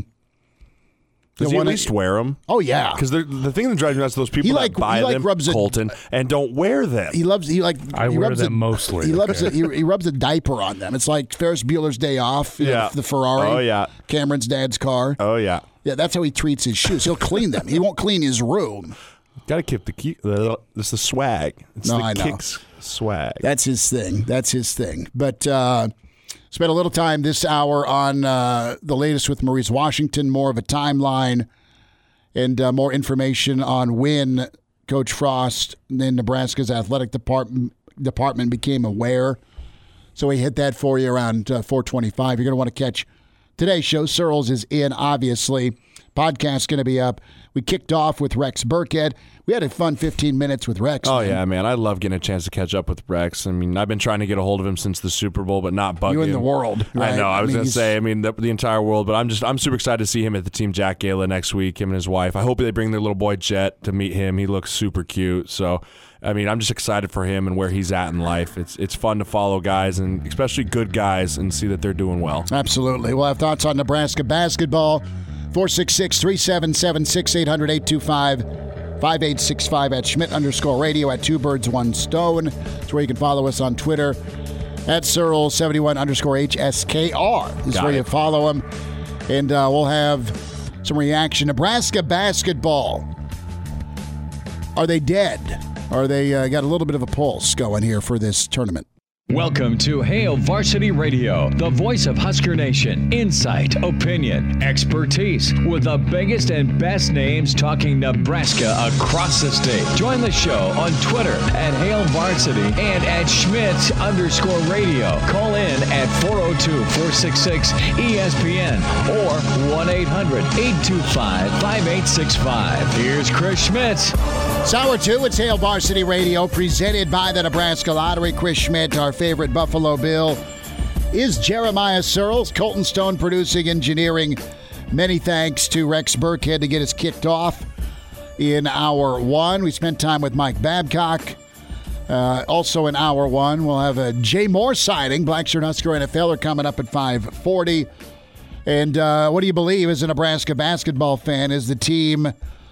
Does he at least wear them? Oh, yeah. Because the thing that drives me nuts is those people that buy them, Colton, and don't wear them. I wear them mostly. He rubs a diaper on them. It's like Ferris Bueller's Day Off. The Ferrari. Oh, yeah. Cameron's dad's car. Oh, yeah. Yeah, that's how he treats his shoes. He'll clean them. He won't clean his room. Got to keep it's the swag. It's the kicks swag. That's his thing. But spent a little time this hour on the latest with Maurice Washington, more of a timeline and more information on when Coach Frost in Nebraska's athletic department became aware. So he hit that for you around 4:25. You're going to want to catch today's show. Searles is in, obviously. Podcast's going to be up. We kicked off with Rex Burkhead. We had a fun 15 minutes with Rex. Oh, yeah, man. I love getting a chance to catch up with Rex. I mean, I've been trying to get a hold of him since the Super Bowl, but not bugging him. You in the world, right? I know. I was going to say, the entire world, but I'm super excited to see him at the Team Jack Gala next week, him and his wife. I hope they bring their little boy Jet to meet him. He looks super cute. So, I mean, I'm just excited for him and where he's at in life. It's fun to follow guys, and especially good guys, and see that they're doing well. Absolutely. We'll have thoughts on Nebraska basketball. 466-377-6800-825-5865 at Schmidt_radio at Two Birds One Stone. That's where you can follow us on Twitter at Searles71_HSKR. Is where you follow him. And we'll have some reaction. Nebraska basketball. Are they dead? Are they got a little bit of a pulse going here for this tournament? Welcome to Hail Varsity Radio, the voice of Husker Nation. Insight, opinion, expertise, with the biggest and best names talking Nebraska across the state. Join the show on Twitter at Hail Varsity and at Schmidt_radio. Call in at 402-466-ESPN or 1-800-825-5865. Here's Chris Schmidt. Hour 2, it's Hail Varsity Radio, presented by the Nebraska Lottery. Chris Schmidt, our favorite Buffalo Bill, is Jeremiah Searles. Colton Stone producing, engineering. Many thanks to Rex Burkhead to get us kicked off in Hour 1. We spent time with Mike Babcock. Also in Hour 1, we'll have a Jay Moore sighting. Blackshirt Husker NFL are coming up at 5:40. And what do you believe as a Nebraska basketball fan? Is the team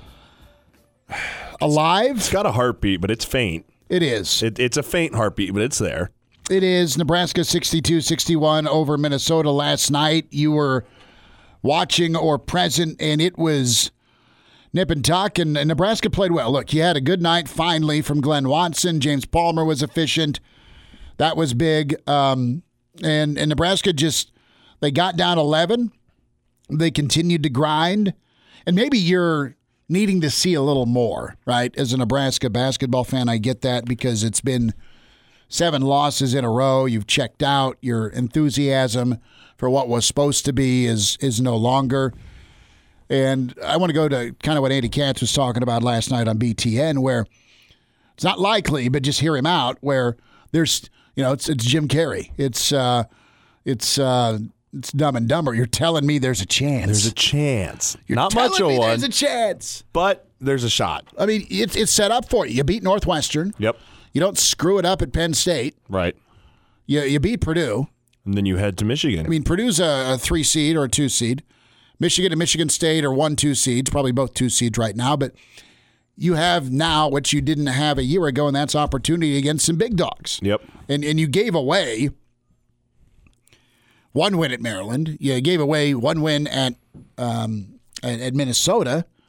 alive? It's got a heartbeat, but it's faint. It is. It's a faint heartbeat, but it's there. It is. Nebraska 62-61 over Minnesota last night. You were watching or present, and it was nip and tuck, and Nebraska played well. Look, you had a good night finally from Glenn Watson. James Palmer was efficient. That was big. And Nebraska they got down 11. They continued to grind. And maybe you're needing to see a little more, right? As a Nebraska basketball fan, I get that because it's been 7 losses in a row. You've checked out. Your enthusiasm for what was supposed to be is no longer. And I want to go to kind of what Andy Katz was talking about last night on BTN, where it's not likely, but just hear him out, where there's, it's Jim Carrey. It's Dumb and Dumber. You're telling me there's a chance. There's a chance. You're not much of one. There's a chance. But there's a shot. I mean, it's set up for you. You beat Northwestern. Yep. You don't screw it up at Penn State. Right. You beat Purdue. And then you head to Michigan. I mean, Purdue's a 3 seed or a 2 seed. Michigan and Michigan State are 1-2 seeds, probably both 2 seeds right now. But you have now what you didn't have a year ago, and that's opportunity against some big dogs. Yep. And you gave away 1 win at Maryland. You gave away 1 win at Minnesota.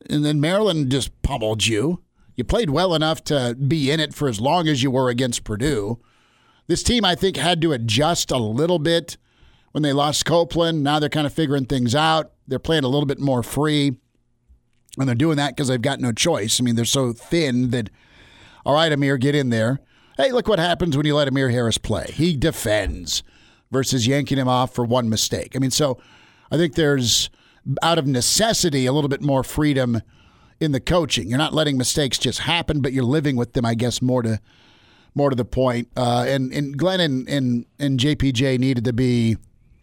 and then Maryland just pummeled you. You played well enough to be in it for as long as you were against Purdue. This team, I think, had to adjust a little bit when they lost Copeland. Now they're kind of figuring things out. They're playing a little bit more free, and they're doing that because they've got no choice. I mean, they're so thin that, all right, Amir, get in there. Hey, look what happens when you let Amir Harris play. He defends versus yanking him off for one mistake. I mean, so I think there's, out of necessity, a little bit more freedom in the coaching. You're not letting mistakes just happen, but you're living with them, I guess, more to the point. And Glenn and JPJ needed to be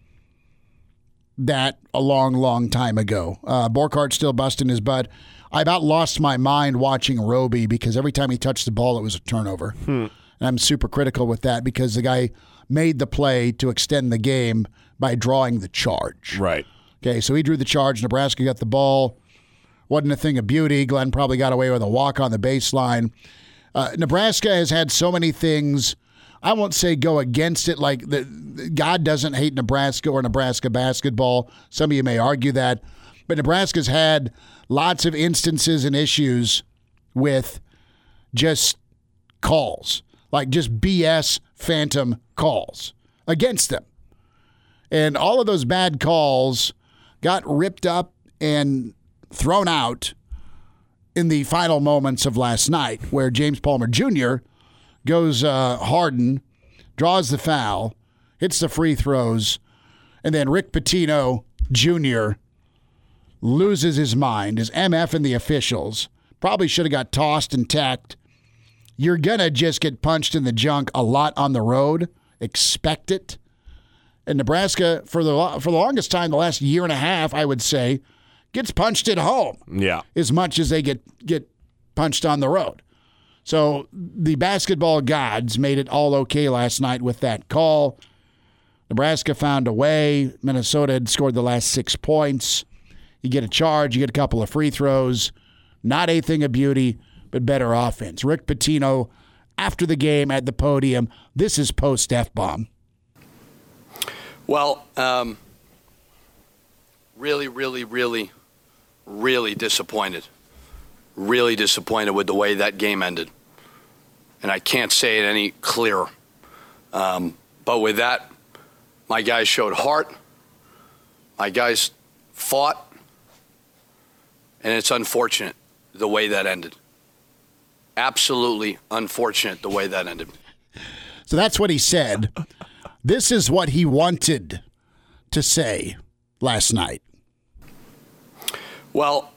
that a long, long time ago. Borkhardt still busting his butt. I about lost my mind watching Roby because every time he touched the ball, it was a turnover. And I'm super critical with that because the guy made the play to extend the game by drawing the charge. Right. Okay, so he drew the charge. Nebraska got the ball. Wasn't a thing of beauty. Glenn probably got away with a walk on the baseline. Nebraska has had so many things, I won't say go against it, like God doesn't hate Nebraska or Nebraska basketball. Some of you may argue that. But Nebraska's had lots of instances and issues with just calls, like just BS phantom calls against them. And all of those bad calls got ripped up and thrown out in the final moments of last night, where James Palmer Jr. goes Harden, draws the foul, hits the free throws, and then Rick Pitino Jr. loses his mind, is MFing the officials. Probably should have got tossed and tacked. You're going to just get punched in the junk a lot on the road. Expect it. And Nebraska, for the longest time, the last year and a half, I would say, gets punched at home. Yeah. As much as they get punched on the road. So the basketball gods made it all okay last night with that call. Nebraska found a way. Minnesota had scored the last 6 points. You get a charge, you get a couple of free throws. Not a thing of beauty, but better offense. Rick Pitino, after the game at the podium, this is post F-bomb. Well, really, really, really, really disappointed. Really disappointed with the way that game ended. And I can't say it any clearer. But with that, my guys showed heart. My guys fought. And it's unfortunate the way that ended. Absolutely unfortunate the way that ended. So that's what he said. This is what he wanted to say last night. Well,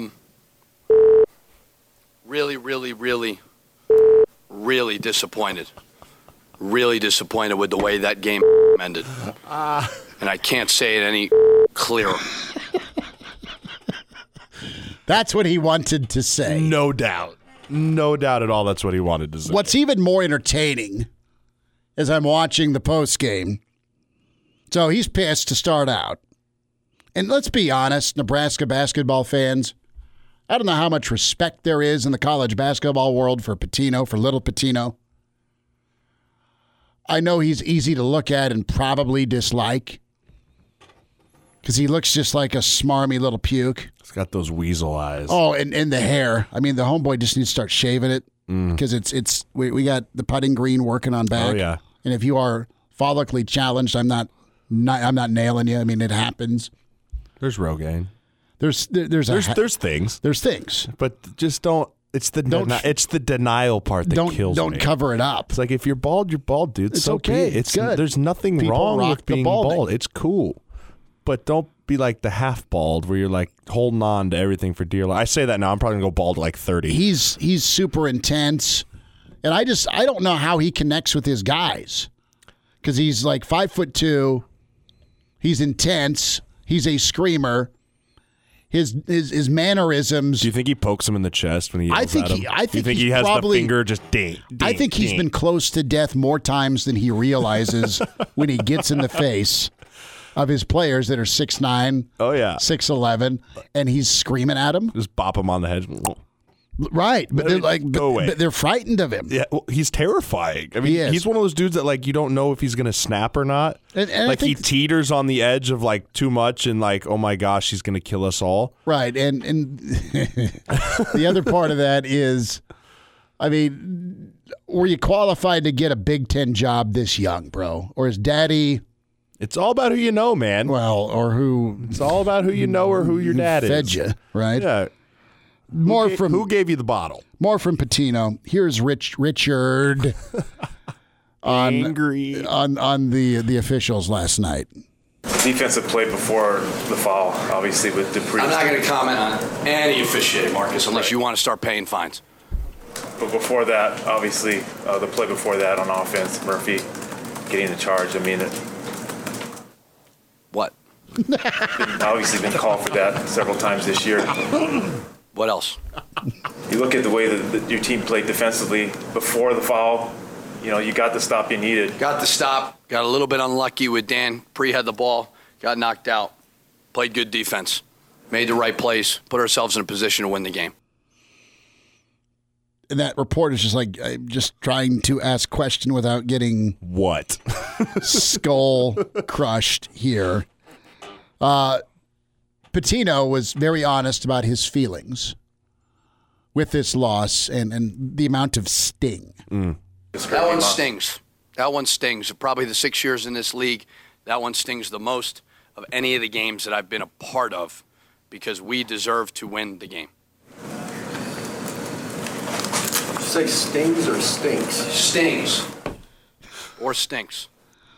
really, really, really, really disappointed. Really disappointed with the way that game ended. And I can't say it any clearer. That's what he wanted to say. No doubt. No doubt at all that's what he wanted to say. What's even more entertaining as I'm watching the post game. So he's pissed to start out. And let's be honest, Nebraska basketball fans, I don't know how much respect there is in the college basketball world for Pitino, for little Pitino. I know he's easy to look at and probably dislike because he looks just like a smarmy little puke. He's got those weasel eyes. Oh, and the hair. I mean, the homeboy just needs to start shaving it because we got the putting green working on back. Oh, yeah. And if you are follically challenged, I'm not nailing you. I mean, it happens. There's Rogaine. There's things. There's things. But just don't. It's the denial part that kills me. Don't cover it up. It's like if you're bald, you're bald, dude. It's okay. It's good. There's nothing People wrong rock with being the balding. bald. It's cool. But don't be like the half bald where you're like holding on to everything for dear life. I say that now. I'm probably gonna go bald at like 30. He's super intense, and I don't know how he connects with his guys because he's like 5'2". He's intense. He's a screamer. His mannerisms. Do you think he pokes him in the chest when he yells at him? I think you think he has the finger just ding? I think he's been close to death more times than he realizes when he gets in the face of his players that are 6'9". Oh yeah, 6'11", and he's screaming at him. Just bop him on the head. Right, but they're like, Go away. but they're frightened of him. Yeah, well, he's terrifying. I mean, he's one of those dudes that like you don't know if he's going to snap or not. And like he teeters on the edge of like too much and like, oh my gosh, he's going to kill us all. Right, and the other part of that is, I mean, were you qualified to get a Big Ten job this young, bro? Or is Daddy? It's all about who you know, man. Well, or who? It's all about who you know or who your dad fed is. you, right? Yeah. Who gave you the bottle? More from Pitino. Here's Richard angry on the officials last night. Defensive play before the foul, obviously with Dupree. I'm not going to comment on any officiating, Marcus, unless you want to start paying fines. But before that, obviously, the play before that on offense, Murphy getting the charge. I mean, what? Obviously been called for that several times this year. What else? You look at the way that your team played defensively before the foul. You know, you got the stop you needed. Got the stop. Got a little bit unlucky with Dan. Pre had the ball. Got knocked out. Played good defense. Made the right plays. Put ourselves in a position to win the game. And that report is just like just trying to ask question without getting what skull crushed here. Pitino was very honest about his feelings with this loss and the amount of sting. That one stings. That one stings. Probably the 6 years in this league, that one stings the most of any of the games that I've been a part of because we deserve to win the game. Did you say stings or stinks? Stings. Or stinks.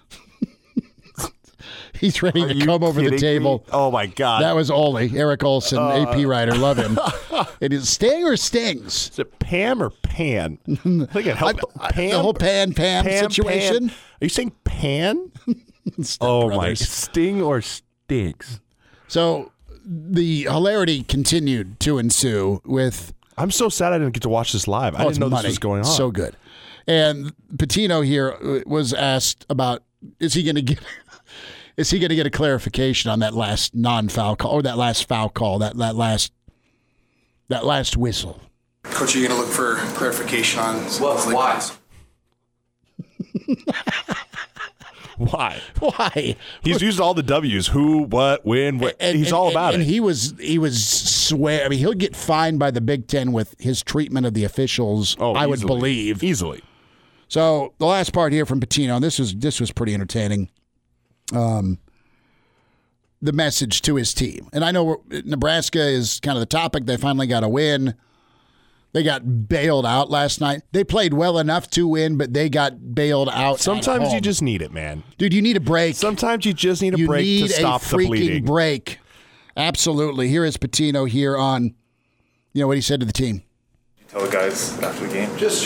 He's ready to come over the table. Me? Oh, my God. That was Ole, Eric Olson, AP writer. Love him. It is Sting or Stings? Is it Pam or Pan? I think it helped. Pam? The whole Pam situation? Pan. Are you saying Pan? Oh, my. Sting or Stinks? So the hilarity continued to ensue with... I'm so sad I didn't get to watch this live. I didn't know this was going on. So good. And Pitino here was asked about, is he going to get a clarification on that last non-foul call or that last foul call, that last whistle? Coach, are you going to look for clarification on why? Why? He's used all the W's. Who, what, when, what. He's all about it. And he was swear. I mean, he'll get fined by the Big Ten with his treatment of the officials. I would believe easily. So the last part here from Pitino. This was pretty entertaining. The message to his team, and I know Nebraska is kind of the topic. They finally got a win. They got bailed out last night. They played well enough to win, but they got bailed out. Sometimes you just need it, man. Dude, you need a break. Sometimes you just need a break to stop the bleeding. You need a freaking break. Absolutely. Here is Pitino here on, what he said to the team. Tell the guys after the game. Just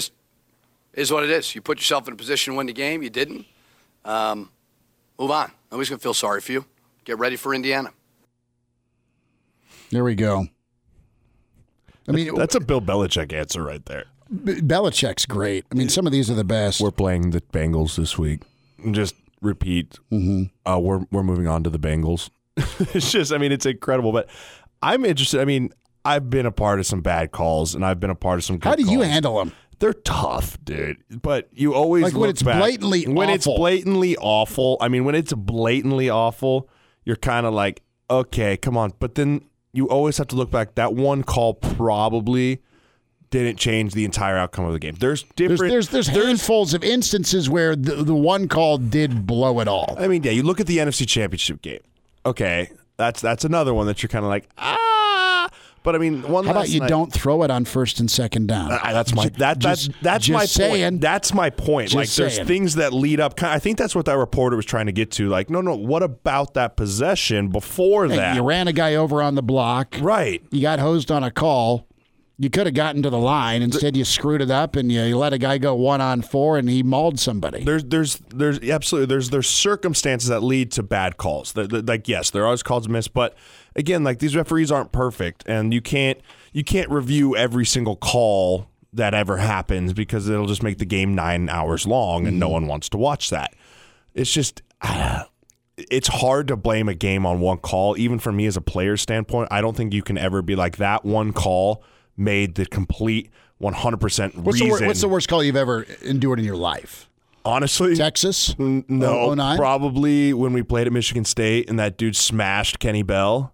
is what it is. You put yourself in a position to win the game. You didn't. Move on. Nobody's going to feel sorry for you. Get ready for Indiana. There we go. I mean, that's a Bill Belichick answer right there. Belichick's great. I mean, some of these are the best. We're playing the Bengals this week. Just repeat. Mm-hmm. We're moving on to the Bengals. It's just, I mean, it's incredible. But I'm interested. I mean, I've been a part of some bad calls, and I've been a part of some good calls. How do you handle them? They're tough, dude. But you always like when it's blatantly awful. When it's blatantly awful. I mean, when it's blatantly awful, you're kind of like, okay, come on. But then you always have to look back. That one call probably didn't change the entire outcome of the game. There's different. There's handfuls of instances where the one call did blow it all. I mean, yeah. You look at the NFC Championship game. Okay, that's another one that you're kind of like, But I mean, how about you don't throw it on first and second down? That's my point. That's my point. Like, there's things that lead up. I think that's what that reporter was trying to get to. Like, no. What about that possession before that? You ran a guy over on the block. Right. You got hosed on a call. You could have gotten to the line. Instead, you screwed it up and you let a guy go 1-on-4 and he mauled somebody. There's absolutely there's circumstances that lead to bad calls. Like, yes, there are always calls missed, but again, like, these referees aren't perfect, and you can't review every single call that ever happens because it'll just make the game 9 hours long, and no one wants to watch that. It's just it's hard to blame a game on one call. Even for me as a player standpoint, I don't think you can ever be like, that one call made the complete 100% reason. What's the worst call you've ever endured in your life? Honestly, Texas? No, 09? probably when we played at Michigan State and that dude smashed Kenny Bell.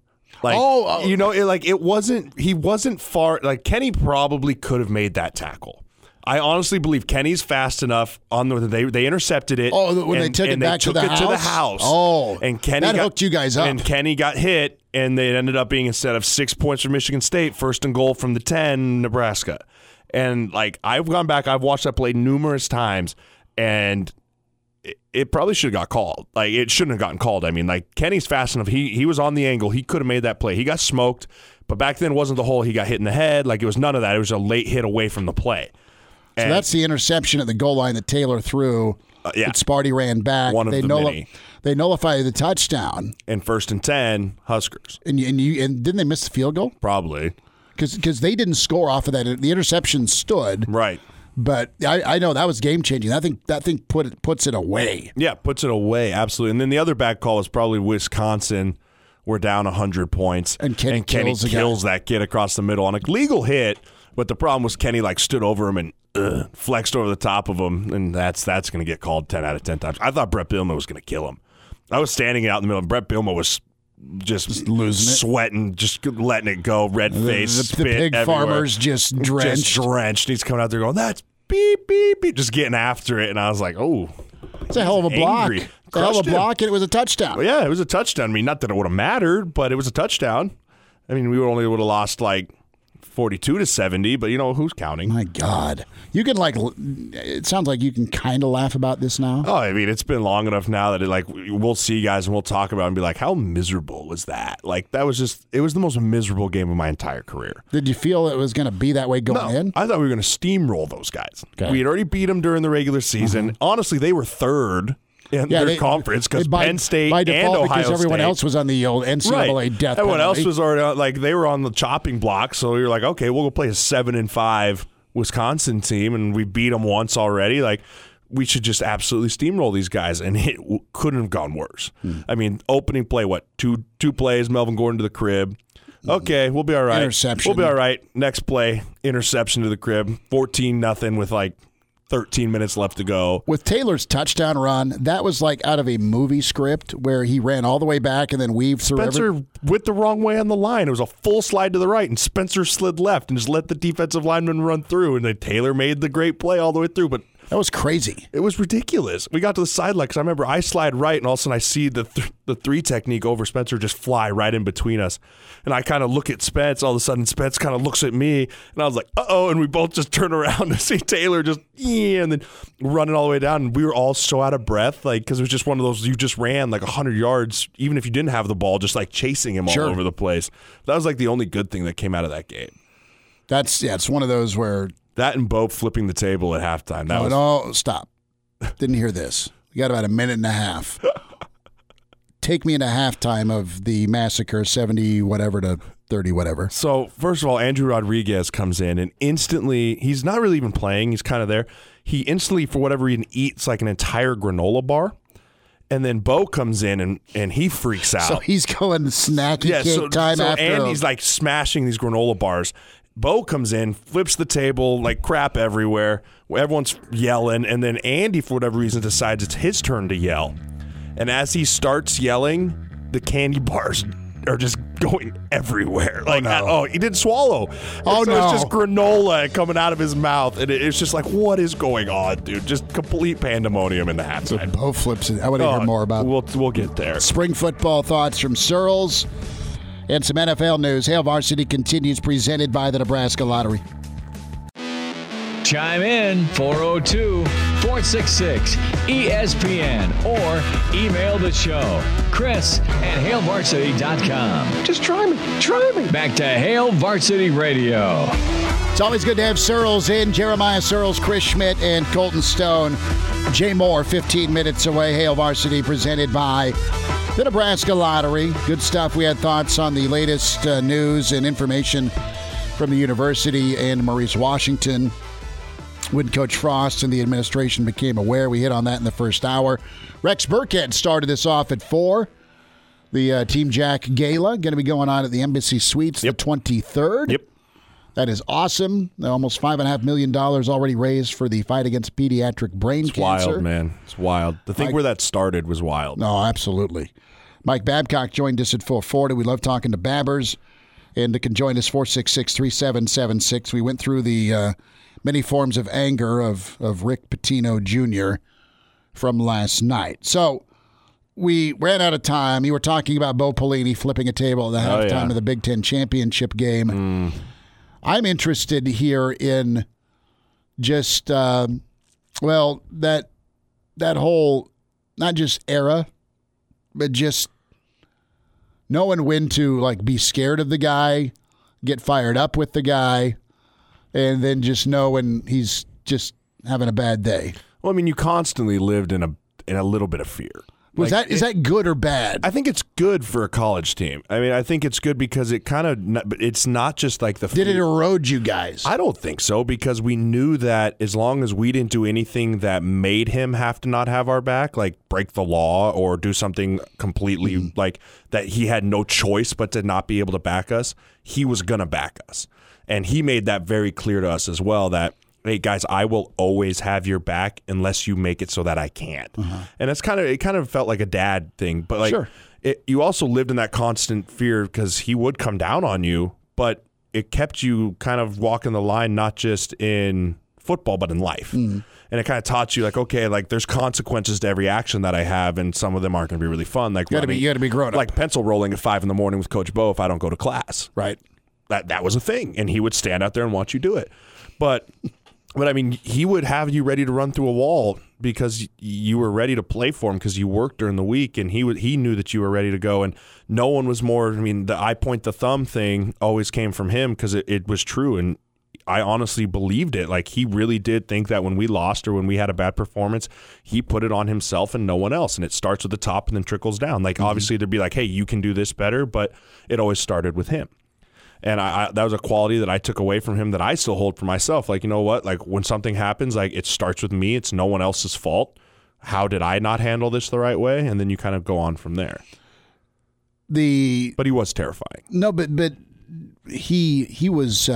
It wasn't. He wasn't far. Like Kenny probably could have made that tackle. I honestly believe Kenny's fast enough on they intercepted it. Oh, when they took it back to the house. Oh, and Kenny hooked you guys up. And Kenny got hit, and it ended up being, instead of 6 points for Michigan State, 1st and goal from the 10, Nebraska. And like I've gone back, I've watched that play numerous times, and it probably should have got called. Like it shouldn't have gotten called. I mean, like Kenny's fast enough. He was on the angle. He could have made that play. He got smoked, but back then it wasn't the hole. He got hit in the head. Like it was none of that. It was a late hit away from the play. So that's the interception at the goal line that Taylor threw. Yeah. That Sparty ran back. One of the many. They nullify the touchdown. And 1st and 10, Huskers. And didn't they miss the field goal? Probably. Because they didn't score off of that. The interception stood. Right. But I know that was game changing. I think that thing puts it away. Yeah, puts it away, absolutely. And then the other bad call is probably Wisconsin. We're down 100 points. And Kenny kills that kid across the middle on a legal hit. But the problem was Kenny stood over him and flexed over the top of him, and that's going to get called 10 out of 10 times. I thought Brett Bielema was going to kill him. I was standing out in the middle, and Brett Bielema was just losing sweating, just letting it go, red face, the pig everywhere. Farmer's just drenched. Just drenched. He's coming out there going, that's beep, beep, beep, just getting after it, and I was like, oh. It's a hell of a block. It's a hell of a block, and it was a touchdown. Well, yeah, it was a touchdown. I mean, not that it would have mattered, but it was a touchdown. I mean, we only would have lost 42-70, but who's counting? My God. You can it sounds like you can kind of laugh about this now. Oh, I mean, it's been long enough now that we'll see guys and we'll talk about it and be like, how miserable was that? Like, it was the most miserable game of my entire career. Did you feel it was going to be that way going in? I thought we were going to steamroll those guys. Okay. We had already beat them during the regular season. Honestly, they were third in their conference because Penn State by default, and Ohio because everyone State. else was on the old NCAA death Everyone penalty. else was already they were on the chopping block. So you're like, okay, we'll go play a 7-5 Wisconsin team, and we beat them once already. Like, we should just absolutely steamroll these guys, and it couldn't have gone worse. I mean, opening play, two plays, Melvin Gordon to the crib. Okay, we'll be all right. Interception. We'll be all right. Next play, interception to the crib, 14-0 with 13 minutes left to go. With Taylor's touchdown run, that was like out of a movie script where he ran all the way back and then weaved through Spencer went the wrong way on the line. It was a full slide to the right, and Spencer slid left and just let the defensive lineman run through, and then Taylor made the great play all the way through. But that was crazy. It was ridiculous. We got to the sideline because I remember I slide right, and all of a sudden I see the 3 technique over Spencer just fly right in between us. And I kind of look at Spence. All of a sudden, Spence kind of looks at me, and I was like, uh-oh, and we both just turn around to see Taylor just, and then running all the way down. And we were all so out of breath, because it was just one of those, you just ran 100 yards, even if you didn't have the ball, just chasing him all over the place. That was the only good thing that came out of that game. It's one of those where... That and Bo flipping the table at halftime. No, stop. Didn't hear this. We got about a minute and a half. Take me into halftime of the massacre, 70 whatever to 30 whatever. So, first of all, Andrew Rodriguez comes in, and instantly, he's not really even playing. He's kind of there. He instantly, for whatever reason, eats an entire granola bar. And then Bo comes in, and he freaks out. So he's going snacky cake time after. And he's smashing these granola bars. Bo comes in, flips the table, crap everywhere. Everyone's yelling, and then Andy, for whatever reason, decides it's his turn to yell. And as he starts yelling, the candy bars are just going everywhere. He didn't swallow. No. It's just granola coming out of his mouth, and it's just what is going on, dude? Just complete pandemonium in the halftime. So Bo flips it. I want to hear more about it. We'll get there. Spring football thoughts from Searles. And some NFL news. Hail Varsity continues, presented by the Nebraska Lottery. Chime in 402-466-ESPN or email the show, Chris@HailVarsity.com. Just try me. Back to Hail Varsity Radio. It's always good to have Searles in. Jeremiah Searles, Chris Schmidt, and Colton Stone. Jay Moore, 15 minutes away. Hail Varsity, presented by the Nebraska Lottery. Good stuff. We had thoughts on the latest news and information from the university and Maurice Washington when Coach Frost and the administration became aware. We hit on that in the first hour. Rex Burkhead started this off at 4. The Team Jack Gala going to be going on at the Embassy Suites the 23rd. Yep. That is awesome. Almost $5.5 million already raised for the fight against pediatric brain cancer. Wild, man. It's wild. To think where that started was wild. No, absolutely. Mike Babcock joined us at 440. We love talking to Babbers. And can join us 466-3776. We went through the many forms of anger of Rick Pitino Jr. from last night. So we ran out of time. You were talking about Bo Pelini flipping a table at the halftime of the Big Ten championship game. I'm interested here in just, that whole, not just era, but just knowing when to, like, be scared of the guy, get fired up with the guy, and then just know when he's just having a bad day. Well, I mean, you constantly lived in a little bit of fear. Is that good or bad? I think it's good for a college team. I mean, I think it's good because it's not just like the fear. Did it erode you guys? I don't think so, because we knew that as long as we didn't do anything that made him have to not have our back, like break the law or do something completely like that he had no choice but to not be able to back us, he was going to back us. And he made that very clear to us as well, that, hey guys, I will always have your back unless you make it so that I can't. And it kind of felt like a dad thing, but like you also lived in that constant fear because he would come down on you, but it kept you kind of walking the line, not just in football, but in life. And it kind of taught you, like, okay, like there's consequences to every action that I have, and some of them aren't going to be really fun. Like you got to be grown up. Like pencil rolling at 5 a.m. with Coach Bo if I don't go to class. Right. That was a thing, and he would stand out there and watch you do it. But I mean, he would have you ready to run through a wall because you were ready to play for him because you worked during the week, and he knew that you were ready to go. And no one was more. I mean, the I point the thumb thing always came from him because it was true, and I honestly believed it. Like, he really did think that when we lost or when we had a bad performance, he put it on himself and no one else. And it starts at the top and then trickles down. Like, obviously, there'd be like, hey, you can do this better, but it always started with him. And that was a quality that I took away from him that I still hold for myself. Like, you know what? Like, when something happens, like, it starts with me. It's no one else's fault. How did I not handle this the right way? And then you kind of go on from there. But he was terrifying. No, but he was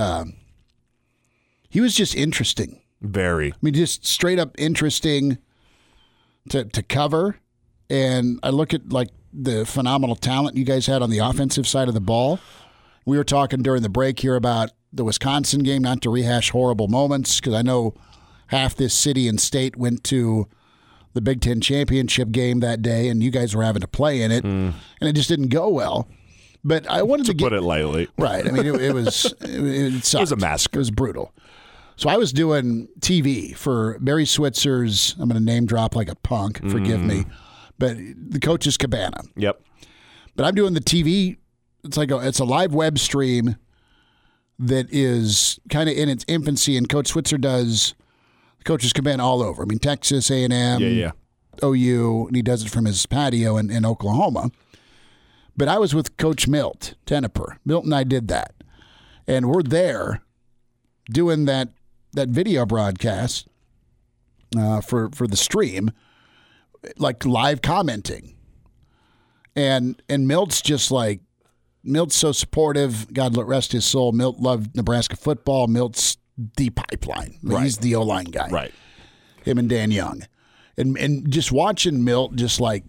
just interesting. Very. I mean, just straight up interesting to cover. And I look at, like, the phenomenal talent you guys had on the offensive side of the ball. We were talking during the break here about the Wisconsin game, not to rehash horrible moments, because I know half this city and state went to the Big Ten championship game that day, and you guys were having to play in it, and it just didn't go well. But I wanted to put it lightly. Right. I mean, it sucked. It was a massacre. It was brutal. So I was doing TV for Barry Switzer's, I'm going to name drop like a punk, forgive me, but the Coach's Cabana. Yep. But I'm doing the TV. It's a live web stream that is kind of in its infancy, and Coach Switzer does Coach's Cabana all over. I mean, Texas, A&M, OU, and he does it from his patio in Oklahoma. But I was with Coach Milt Tenneper. Milt and I did that. And we're there doing that video broadcast for the stream, like live commenting. And Milt's just like, Milt's so supportive. God rest his soul. Milt loved Nebraska football. Milt's the pipeline. Right. He's the O-line guy. Right. Him and Dan Young. And just watching Milt just like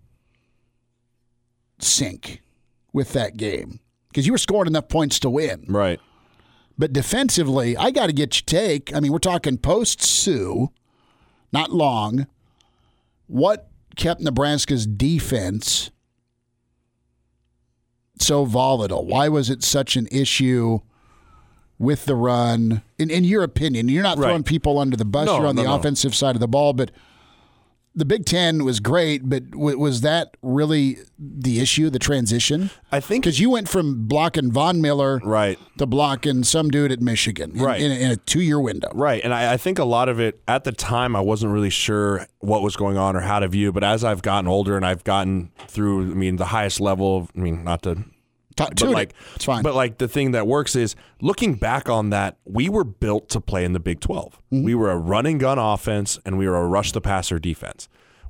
sink with that game. Because you were scoring enough points to win. Right. But defensively, I got to get your take. I mean, we're talking post-Sue, not long. What kept Nebraska's defense so volatile? Why was it such an issue with the run? In your opinion, you're not throwing people under the bus. You're on the offensive side of the ball, but the Big Ten was great, but was that really the issue, the transition? I think because you went from blocking Von Miller to blocking some dude at Michigan in a 2-year window. Right, and I think a lot of it, at the time, I wasn't really sure what was going on or how to view, but as I've gotten older and I've gotten through, I mean, the highest level of, I mean, not to... it's fine. But like the thing that works is looking back on that, we were built to play in the Big 12. We were a run and gun offense, and we were a rush the passer defense.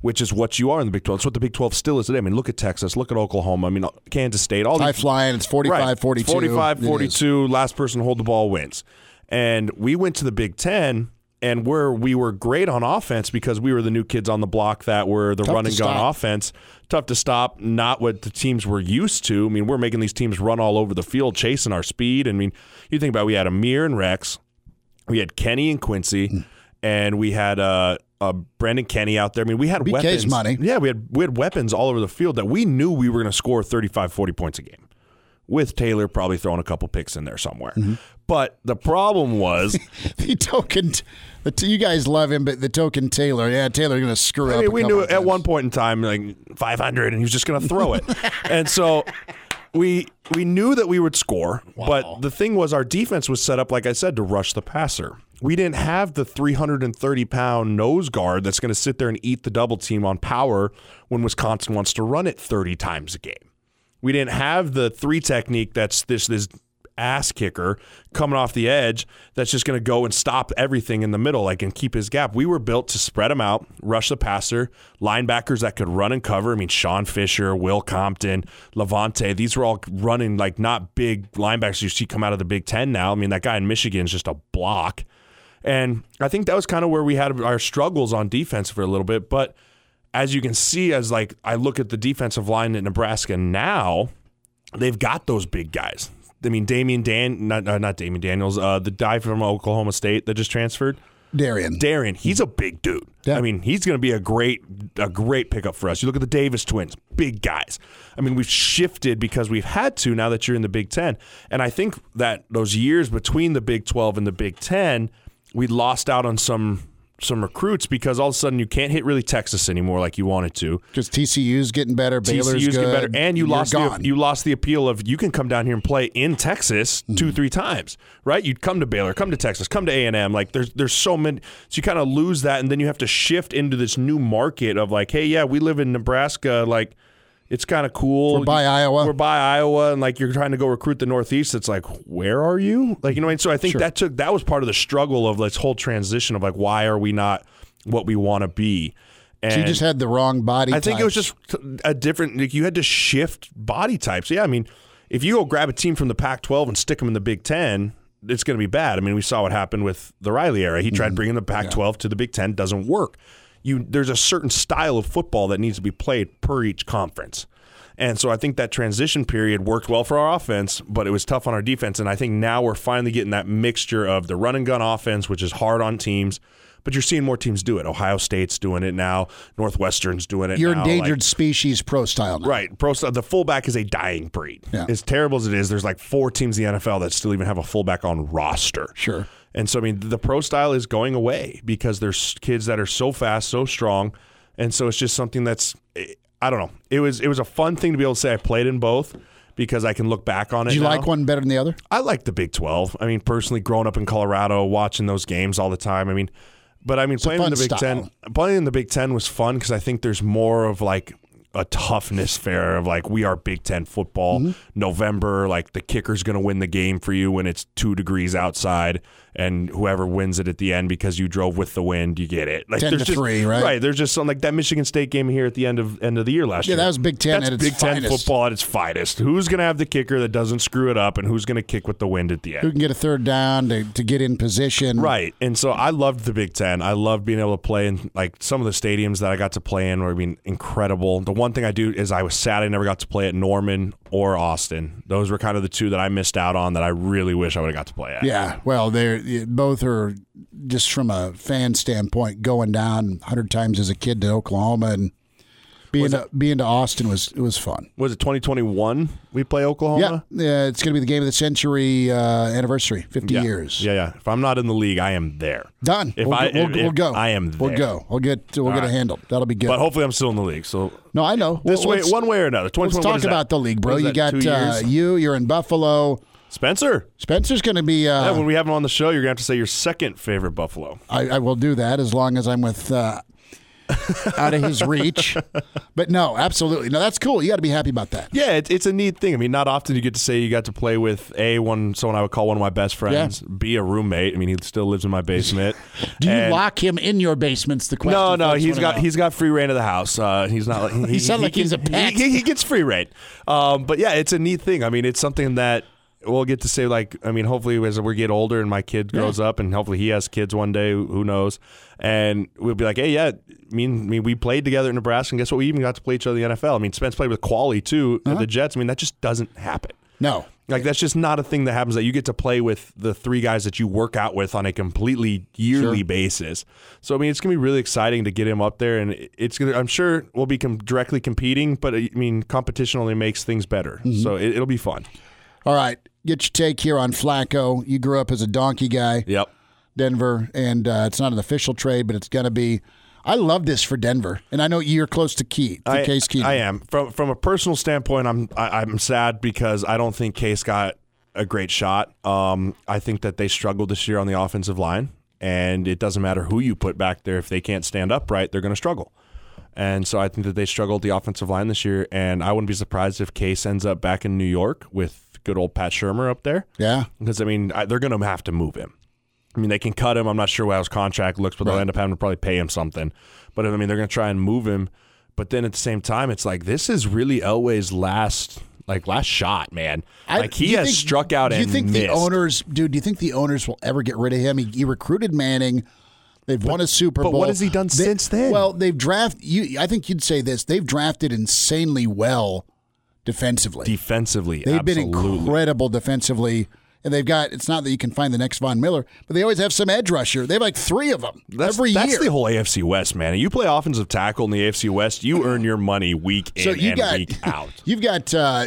which is what you are in the Big 12. It's what the Big 12 still is today. I mean, look at Texas, look at Oklahoma. I mean, Kansas State. All high flying. It's 45-42. 45-42. Last person to hold the ball wins. And we went to the Big 10, and we were great on offense because we were the new kids on the block that were the run and gun offense. Tough to stop, not what the teams were used to. I mean, we're making these teams run all over the field, chasing our speed. I mean, you think about it, we had Amir and Rex, we had Kenny and Quincy, and we had Brandon Kenny out there. I mean, we had BK's weapons. Money. Yeah, we had weapons all over the field that we knew we were going to score 35, 40 points a game, with Taylor probably throwing a couple picks in there somewhere. But the problem was the token. You guys love him, but the token Taylor. Yeah, Taylor's going to screw up. I mean, we knew at one point in time, like 500, and he was just going to throw it. And so we knew that we would score. Wow. But the thing was, our defense was set up, like I said, to rush the passer. We didn't have the 330-pound nose guard that's going to sit there and eat the double team on power when Wisconsin wants to run it 30 times a game. We didn't have the 3 technique that's this ass kicker coming off the edge that's just going to go and stop everything in the middle, and keep his gap. We were built to spread him out, rush the passer, linebackers that could run and cover. I mean, Sean Fisher, Will Compton, Levante, these were all running not big linebackers you see come out of the Big Ten now. I mean, that guy in Michigan is just a block. And I think that was kind of where we had our struggles on defense for a little bit. But as you can see, as I look at the defensive line at Nebraska now, they've got those big guys. I mean, not Damian Daniels, the guy from Oklahoma State that just transferred. Darian, he's a big dude. Yeah. I mean, he's going to be a great pickup for us. You look at the Davis twins, big guys. I mean, we've shifted because we've had to now that you're in the Big Ten. And I think that those years between the Big 12 and the Big 10, we lost out on some recruits because all of a sudden you can't hit really Texas anymore like you wanted to. Because TCU's getting better, Baylor's good. Getting better, and you lost the appeal of you can come down here and play in Texas 2-3 times, right? You'd come to Baylor, come to Texas, come to A&M. There's so many, so you kind of lose that, and then you have to shift into this new market of hey, yeah, we live in Nebraska, it's kind of cool. We're by Iowa. And you're trying to go recruit the Northeast. It's where are you? You know what I mean? So I think that was part of the struggle of this whole transition of why are we not what we want to be? And so you just had the wrong body types. I think it was just a different, you had to shift body types. Yeah, I mean, if you go grab a team from the Pac-12 and stick them in the Big Ten, it's going to be bad. I mean, we saw what happened with the Riley era. He tried bringing the Pac-12 to the Big Ten, doesn't work. There's a certain style of football that needs to be played per each conference. And so I think that transition period worked well for our offense, but it was tough on our defense. And I think now we're finally getting that mixture of the run and gun offense, which is hard on teams, but you're seeing more teams do it. Ohio State's doing it now. Northwestern's doing it now. You're endangered species pro style now. Right. Pro style. The fullback is a dying breed. Yeah. As terrible as it is, there's 4 teams in the NFL that still even have a fullback on roster. Sure. And so, I mean, the pro style is going away because there's kids that are so fast, so strong. And so it's just something that's, I don't know. It was a fun thing to be able to say I played in both because I can look back on it. Did you now. like one better than the other? I like the Big 12. I mean, personally, growing up in Colorado, watching those games all the time. I mean, playing in the Big Ten. Playing in the Big Ten was fun because I think there's more of a toughness fair of we are Big Ten football. November, the kicker's going to win the game for you when it's 2 degrees outside, and whoever wins it at the end because you drove with the wind, you get it. 10-3, right? Right. There's just something that Michigan State game here at the end of the year last year. Yeah, that was Big Ten at its finest. Big Ten football at its finest. Who's going to have the kicker that doesn't screw it up, and who's going to kick with the wind at the end? Who can get a third down to get in position? Right. And so I loved the Big Ten. I loved being able to play in some of the stadiums that I got to play in were incredible. The one thing I do is I was sad I never got to play at Norman or Austin. Those were kind of the 2 that I missed out on that I really wish I would have got to play at. Yeah, well, both are just from a fan standpoint going down 100 times as a kid to Oklahoma, and being to Austin was fun. Was it 2021 we play Oklahoma? Yeah, it's going to be the game of the century anniversary, 50 years. Yeah. If I'm not in the league, I am there. Done. We'll go. I am there. We'll go. We'll get it handled. That'll be good. But hopefully I'm still in the league. So no, I know. One way or another. Let's talk about the league, bro. You got you're in Buffalo. Spencer's going to be... when we have him on the show, you're going to have to say your second favorite Buffalo. I will do that as long as I'm with out of his reach. But no, absolutely. No, that's cool. You got to be happy about that. Yeah, it's a neat thing. I mean, not often you get to say you got to play with someone I would call one of my best friends, B, a roommate. I mean, he still lives in my basement. Do you lock him in your basement's the question? No, he's got free reign of the house. He's not like he sounds like he's a pet. He gets free reign. But yeah, it's a neat thing. I mean, it's something that we'll get to say, like, I mean, hopefully as we get older and my kid grows up and hopefully he has kids one day, who knows, and we'll be like, hey, yeah, I mean, we played together in Nebraska, and guess what? We even got to play each other in the NFL. I mean, Spence played with Qualley, too, at the Jets. I mean, that just doesn't happen. No. Like, that's just not a thing that happens, that you get to play with the three guys that you work out with on a completely yearly basis. So, I mean, it's going to be really exciting to get him up there, and I'm sure we'll be directly competing, but, I mean, competition only makes things better. Mm-hmm. So it'll be fun. All right. Get your take here on Flacco. You grew up as a donkey guy. Yep. Denver, and it's not an official trade, but it's going to be. I love this for Denver, and I know you're close to Case Keenum. I am. From a personal standpoint, I'm sad because I don't think Case got a great shot. I think that they struggled this year on the offensive line, and it doesn't matter who you put back there. If they can't stand upright, they're going to struggle. And so I think that they struggled the offensive line this year, and I wouldn't be surprised if Case ends up back in New York with good old Pat Shurmur up there. Yeah. Because, I mean, they're going to have to move him. I mean, they can cut him. I'm not sure how his contract looks, but they'll end up having to probably pay him something. But, I mean, they're going to try and move him. But then at the same time, it's like, this is really Elway's last shot, man. He has struck out and missed. Do you think the owners will ever get rid of him? He recruited Manning. They've won a Super Bowl. But what has he done since then? Well, they've drafted. I think you'd say this. They've drafted insanely well defensively. They've been incredible defensively. And they've got, it's not that you can find the next Von Miller, but they always have some edge rusher. They have like 3 of them every year. That's the whole AFC West, man. You play offensive tackle in the AFC West, you earn your money week in and week out. You've got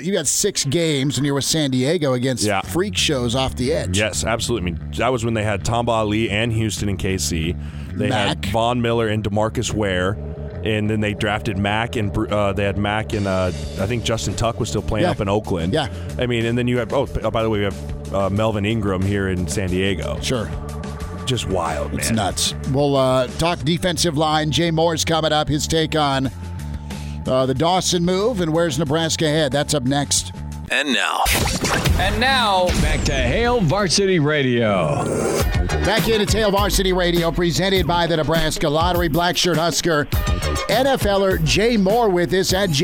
6 games, and you're with San Diego against freak shows off the edge. Yes, absolutely. I mean, that was when they had Tamba Ali and Houston and KC. They had Von Miller and DeMarcus Ware. And then they drafted Mack, and they had Mack, and I think Justin Tuck was still playing up in Oakland. Yeah. I mean, and then you have, by the way, we have Melvin Ingram here in San Diego. Sure. Just wild, man. It's nuts. We'll talk defensive line. Jay Moore's coming up. His take on the Dawson move and where's Nebraska head. That's up next. And now, back to Hail Varsity Radio. Back in, it's Hail Varsity Radio, presented by the Nebraska Lottery. Blackshirt Husker NFLer Jay Moore with us at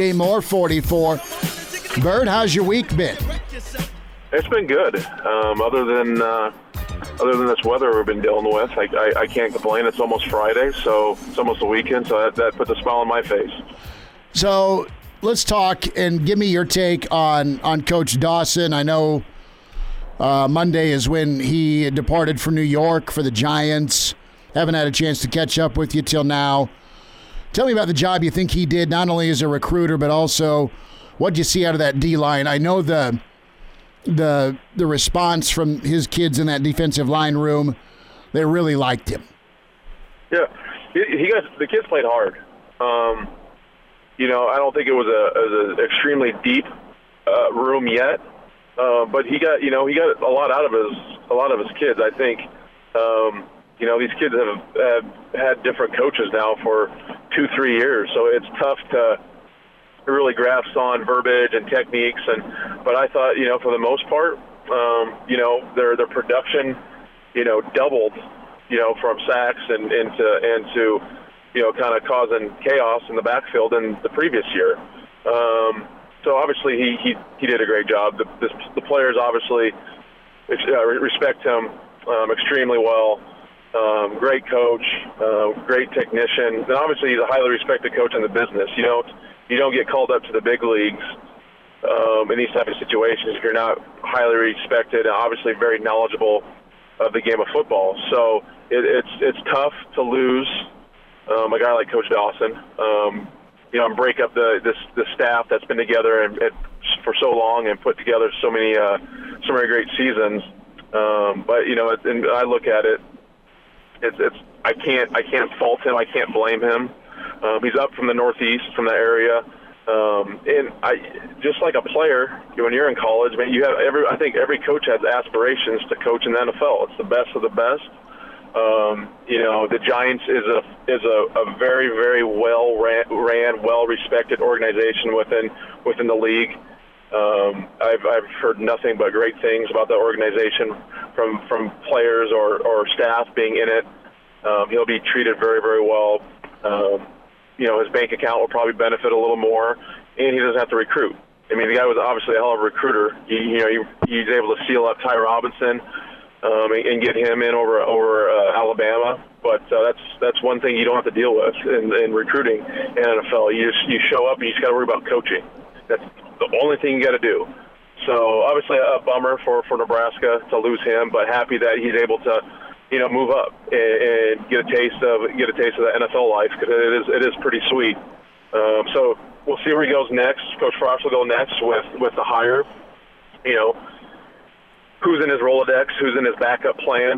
JMoore44. Bird, how's your week been? It's been good. Other than this weather we've been dealing with, I can't complain. It's almost Friday, so it's almost the weekend, so that puts a smile on my face. So let's talk and give me your take on Coach Dawson. I know Monday is when he departed for New York for the Giants. Haven't had a chance to catch up with you till now. Tell me about the job you think he did, not only as a recruiter, but also what you see out of that D-line. I know the response from his kids in that defensive line room, they really liked him. Yeah, the kids played hard. I don't think it was an extremely deep room yet. But he got a lot out of his kids. I think, these kids have had different coaches now for 2-3 years, so it's tough to really grasp on verbiage and techniques. But I thought, for the most part, their production, doubled, from sacks and into kind of causing chaos in the backfield in the previous year. So obviously he did a great job. The players obviously respect him extremely well. Great coach, great technician, and obviously he's a highly respected coach in the business. You don't get called up to the big leagues in these type of situations if you're not highly respected and obviously very knowledgeable of the game of football. So it's tough to lose a guy like Coach Dawson. And break up the staff that's been together and for so long and put together so many great seasons. But and I look at it, I can't fault him. I can't blame him. He's up from the Northeast, from that area, and just like a player, when you're in college, man, I think every coach has aspirations to coach in the NFL. It's the best of the best. The Giants is a very, very well ran, well respected organization within the league. I've heard nothing but great things about the organization from players or staff being in it. He'll be treated very, very well. His bank account will probably benefit a little more, and he doesn't have to recruit. I mean, the guy was obviously a hell of a recruiter. He's able to seal up Ty Robinson and get him in over Alabama. But that's one thing you don't have to deal with in recruiting in NFL. You show up and you just got to worry about coaching. That's the only thing you got to do. So obviously a bummer for Nebraska to lose him, but happy that he's able to move up and get a taste of the NFL life, because it is pretty sweet. So we'll see where he goes next. Coach Frost will go next with the hire. Who's in his Rolodex? Who's in his backup plan?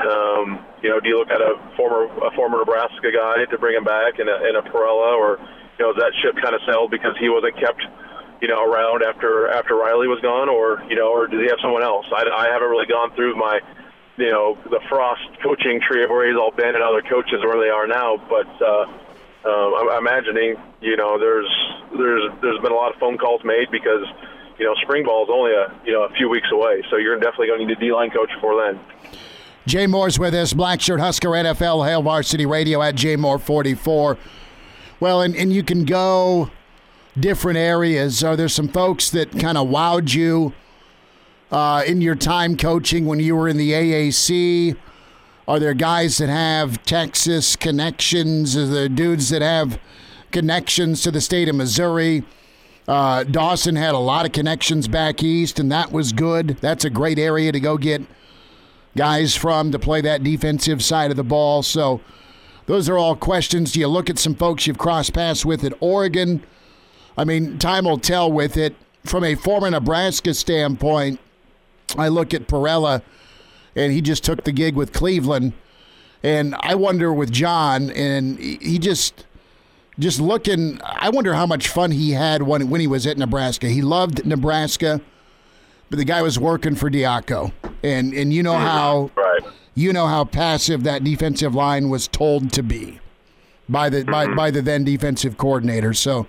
Do you look at a former Nebraska guy to bring him back in a Perella, or is that ship kind of sailed because he wasn't kept around after Riley was gone, or does he have someone else? I haven't really gone through the Frost coaching tree of where he's all been and other coaches where they are now, but I'm imagining there's been a lot of phone calls made, because spring ball is only a few weeks away, so you're definitely going to need a D-line coach before then. Jay Moore's with us, Blackshirt Husker NFL, Hail Varsity Radio at JMoore44. Well, and you can go different areas. Are there some folks that kind of wowed you in your time coaching when you were in the AAC? Are there guys that have Texas connections? Are there dudes that have connections to the state of Missouri? Dawson had a lot of connections back east, and that was good. That's a great area to go get guys from to play that defensive side of the ball. So those are all questions. Do you look at some folks you've crossed paths with at Oregon? I mean, time will tell with it. From a former Nebraska standpoint, I look at Perella, and he just took the gig with Cleveland. And I wonder with John, and he just looking, I wonder how much fun he had when he was at Nebraska. He loved Nebraska, but the guy was working for Diaco. And you know how passive that defensive line was told to be by the then defensive coordinator. So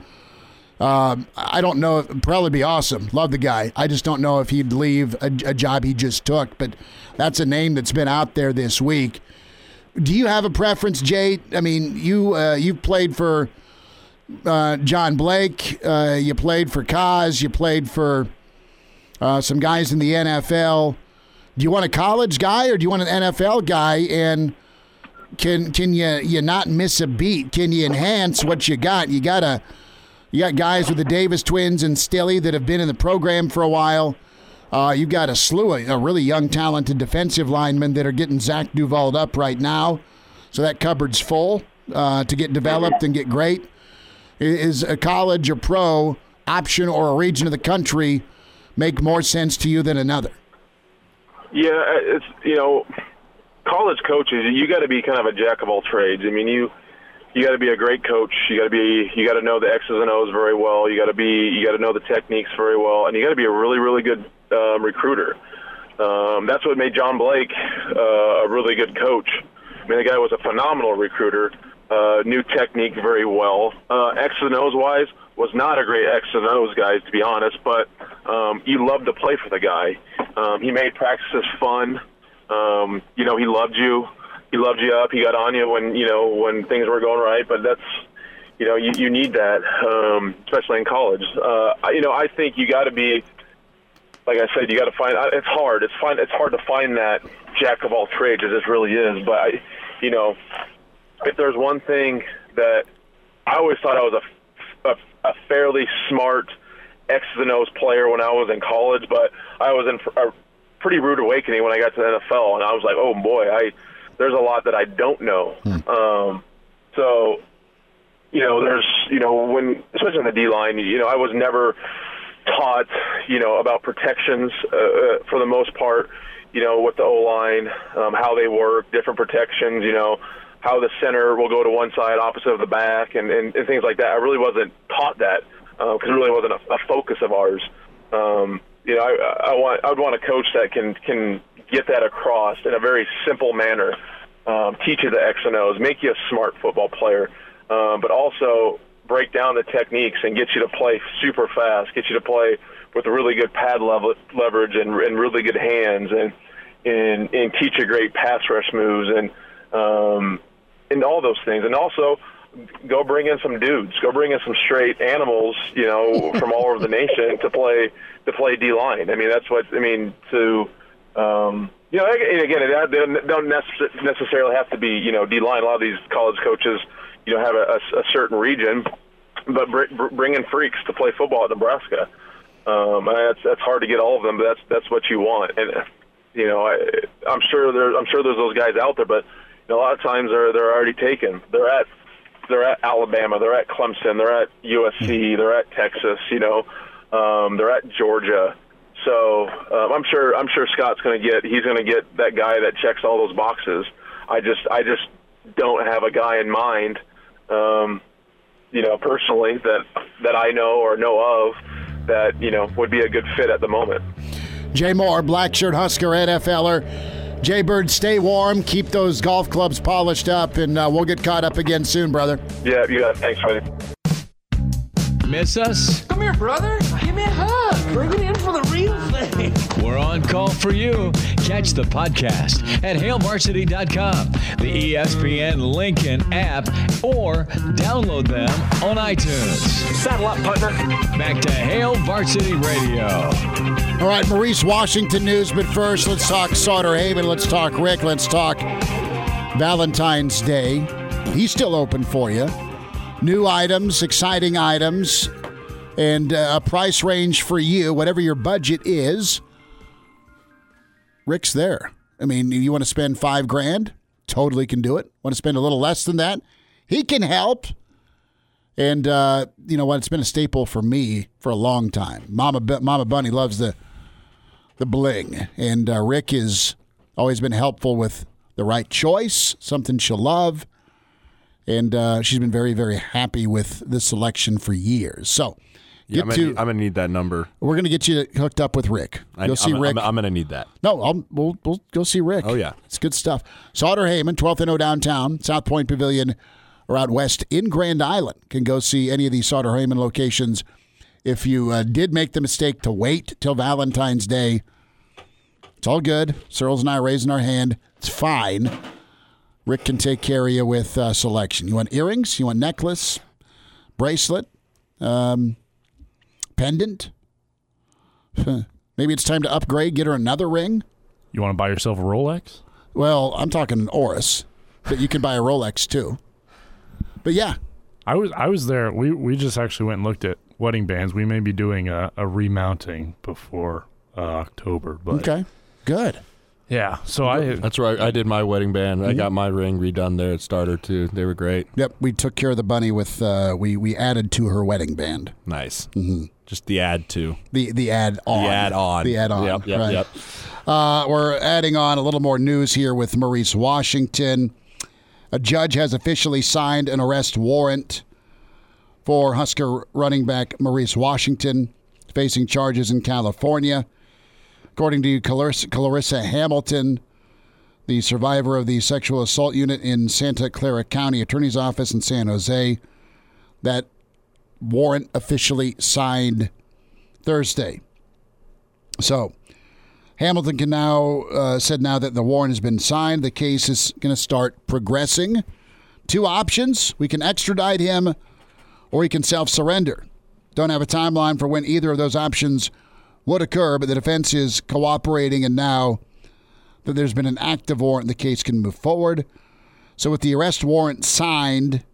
I don't know. It'd probably be awesome. Love the guy. I just don't know if he'd leave a job he just took. But that's a name that's been out there this week. Do you have a preference, Jay? I mean, you've played for John Blake. You played for Kaz. You played for some guys in the NFL. Do you want a college guy or do you want an NFL guy? And can you not miss a beat? Can you enhance what you got? You got guys with the Davis twins and Stilly that have been in the program for a while. You've got a slew of really young, talented defensive linemen that are getting Zach Duval'd up right now. So that cupboard's full to get developed and get great. Is a college or pro option or a region of the country make more sense to you than another? Yeah, it's college coaches, you got to be kind of a jack of all trades. I mean, you got to be a great coach. You got to know the X's and O's very well. You got to know the techniques very well, and you got to be a really, really good recruiter. That's what made John Blake a really good coach. I mean, the guy was a phenomenal recruiter. Knew technique very well. X's and O's wise, was not a great X's and O's guy, to be honest, but you loved to play for the guy. He made practices fun. He loved you. He loved you up. He got on you when things were going right. But that's, you need that, especially in college. I think you got to be, like I said, you got to find. It's hard. It's hard to find that jack of all trades. It just really is. But if there's one thing that I always thought I was a fairly smart X's and O's player when I was in college, but I was in a pretty rude awakening when I got to the NFL, and I was like, oh boy, there's a lot that I don't know. There's when, especially on the D line, I was never taught about protections for the most part. With the O line, how they work, different protections. How the center will go to one side opposite of the back, and things like that. I really wasn't taught that because it really wasn't a focus of ours. I would want a coach that can get that across in a very simple manner. teach you the X and O's, make you a smart football player, but also break down the techniques and get you to play super fast, get you to play with really good pad leverage and really good hands, and teach you great pass rush moves and all those things. And also go bring in some dudes, go bring in some straight animals, from all over the nation to play D-line. I mean, that's what I mean to. Again, they don't necessarily have to be, D-line. A lot of these college coaches, have a certain region, but bring in freaks to play football at Nebraska. That's hard to get all of them, but that's what you want. And I'm sure there's those guys out there, but a lot of times they're already taken. They're at Alabama, they're at Clemson, they're at USC, they're at Texas. They're at Georgia. So I'm sure Scott's going to get that guy that checks all those boxes. I just don't have a guy in mind, personally that I know or know of that would be a good fit at the moment. Jay Moore, black shirt Husker NFLer. Jay Bird, stay warm, keep those golf clubs polished up, and we'll get caught up again soon, brother. Yeah, you got it. Thanks, buddy. Miss us? Come here, brother. Give me a hug. Bring it in for the real thing. We're on call for you. Catch the podcast at HailVarsity.com, the ESPN Lincoln app, or download them on iTunes. Saddle up, partner. Back to Hail Varsity Radio. All right, Maurice Washington news, but first let's talk Sauter Haven. Let's talk Rick. Let's talk Valentine's Day. He's still open for you. New items, exciting items, and a price range for you, whatever your budget is. Rick's there. I mean, you want to spend $5,000? Totally can do it. Want to spend a little less than that? He can help. And you know what? It's been a staple for me for a long time. Mama Bunny loves the bling, and Rick has always been helpful with the right choice, something she'll love. And she's been very, very happy with this selection for years. So, I'm gonna need that number. We're gonna get you hooked up with Rick. Go see Rick. I'm gonna need that. No, we'll go see Rick. Oh yeah, it's good stuff. Sauter Heyman, 12th and O downtown, South Point Pavilion, or out west in Grand Island. Can go see any of these Sauter Heyman locations. If you did make the mistake to wait till Valentine's Day, it's all good. Searles and I are raising our hand. It's fine. Rick can take care of you with selection. You want earrings? You want necklace? Bracelet? Pendant? Maybe it's time to upgrade, get her another ring? You want to buy yourself a Rolex? Well, I'm talking an Oris, but you can buy a Rolex too. But yeah. I was there. We just actually went and looked at wedding bands. We may be doing a remounting before October. But okay, good. Yeah, so that's right. I did my wedding band. Mm-hmm. I got my ring redone there at Starter too. They were great. Yep, we took care of the bunny with we added to her wedding band. Nice. Mm-hmm. Just the add to. The add on. The add on. The add on. Yep. Right. We're adding on a little more news here with Maurice Washington. A judge has officially signed an arrest warrant for Husker running back Maurice Washington, facing charges in California. According to Clarissa Hamilton, the survivor of the sexual assault unit in Santa Clara County Attorney's Office in San Jose, that warrant officially signed Thursday. So Hamilton can now said now that the warrant has been signed, the case is going to start progressing. Two options: we can extradite him, or he can self-surrender. Don't have a timeline for when either of those options would occur, but the defense is cooperating, and now that there's been an active warrant, the case can move forward. So with the arrest warrant signed,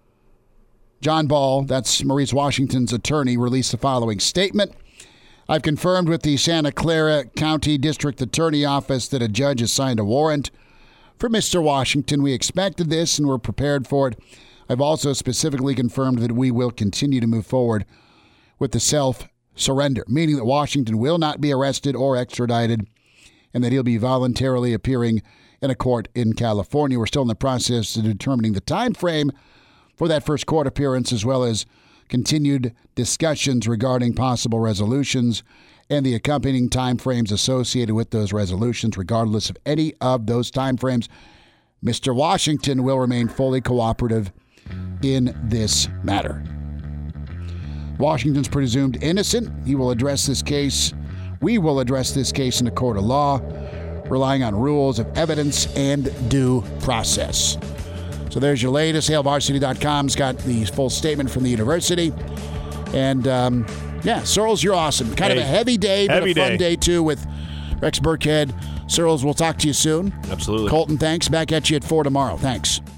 John Ball, that's Maurice Washington's attorney, released the following statement. I've confirmed with the Santa Clara County District Attorney Office that a judge has signed a warrant for Mr. Washington. We expected this and were prepared for it. I've also specifically confirmed that we will continue to move forward with the self-surrender, meaning that Washington will not be arrested or extradited and that he'll be voluntarily appearing in a court in California. We're still in the process of determining the time frame for that first court appearance, as well as continued discussions regarding possible resolutions and the accompanying time frames associated with those resolutions. Regardless of any of those time frames, Mr. Washington will remain fully cooperative in this matter. Washington's presumed innocent. He will address this case. We will address this case in the court of law, relying on rules of evidence and due process. So there's your latest. HailVarsity.com's got the full statement from the university. And, Searles, you're awesome. Kind of a heavy day, but a fun day, too, with Rex Burkhead. Searles, we'll talk to you soon. Absolutely. Colton, thanks. Back at you at 4 tomorrow. Thanks.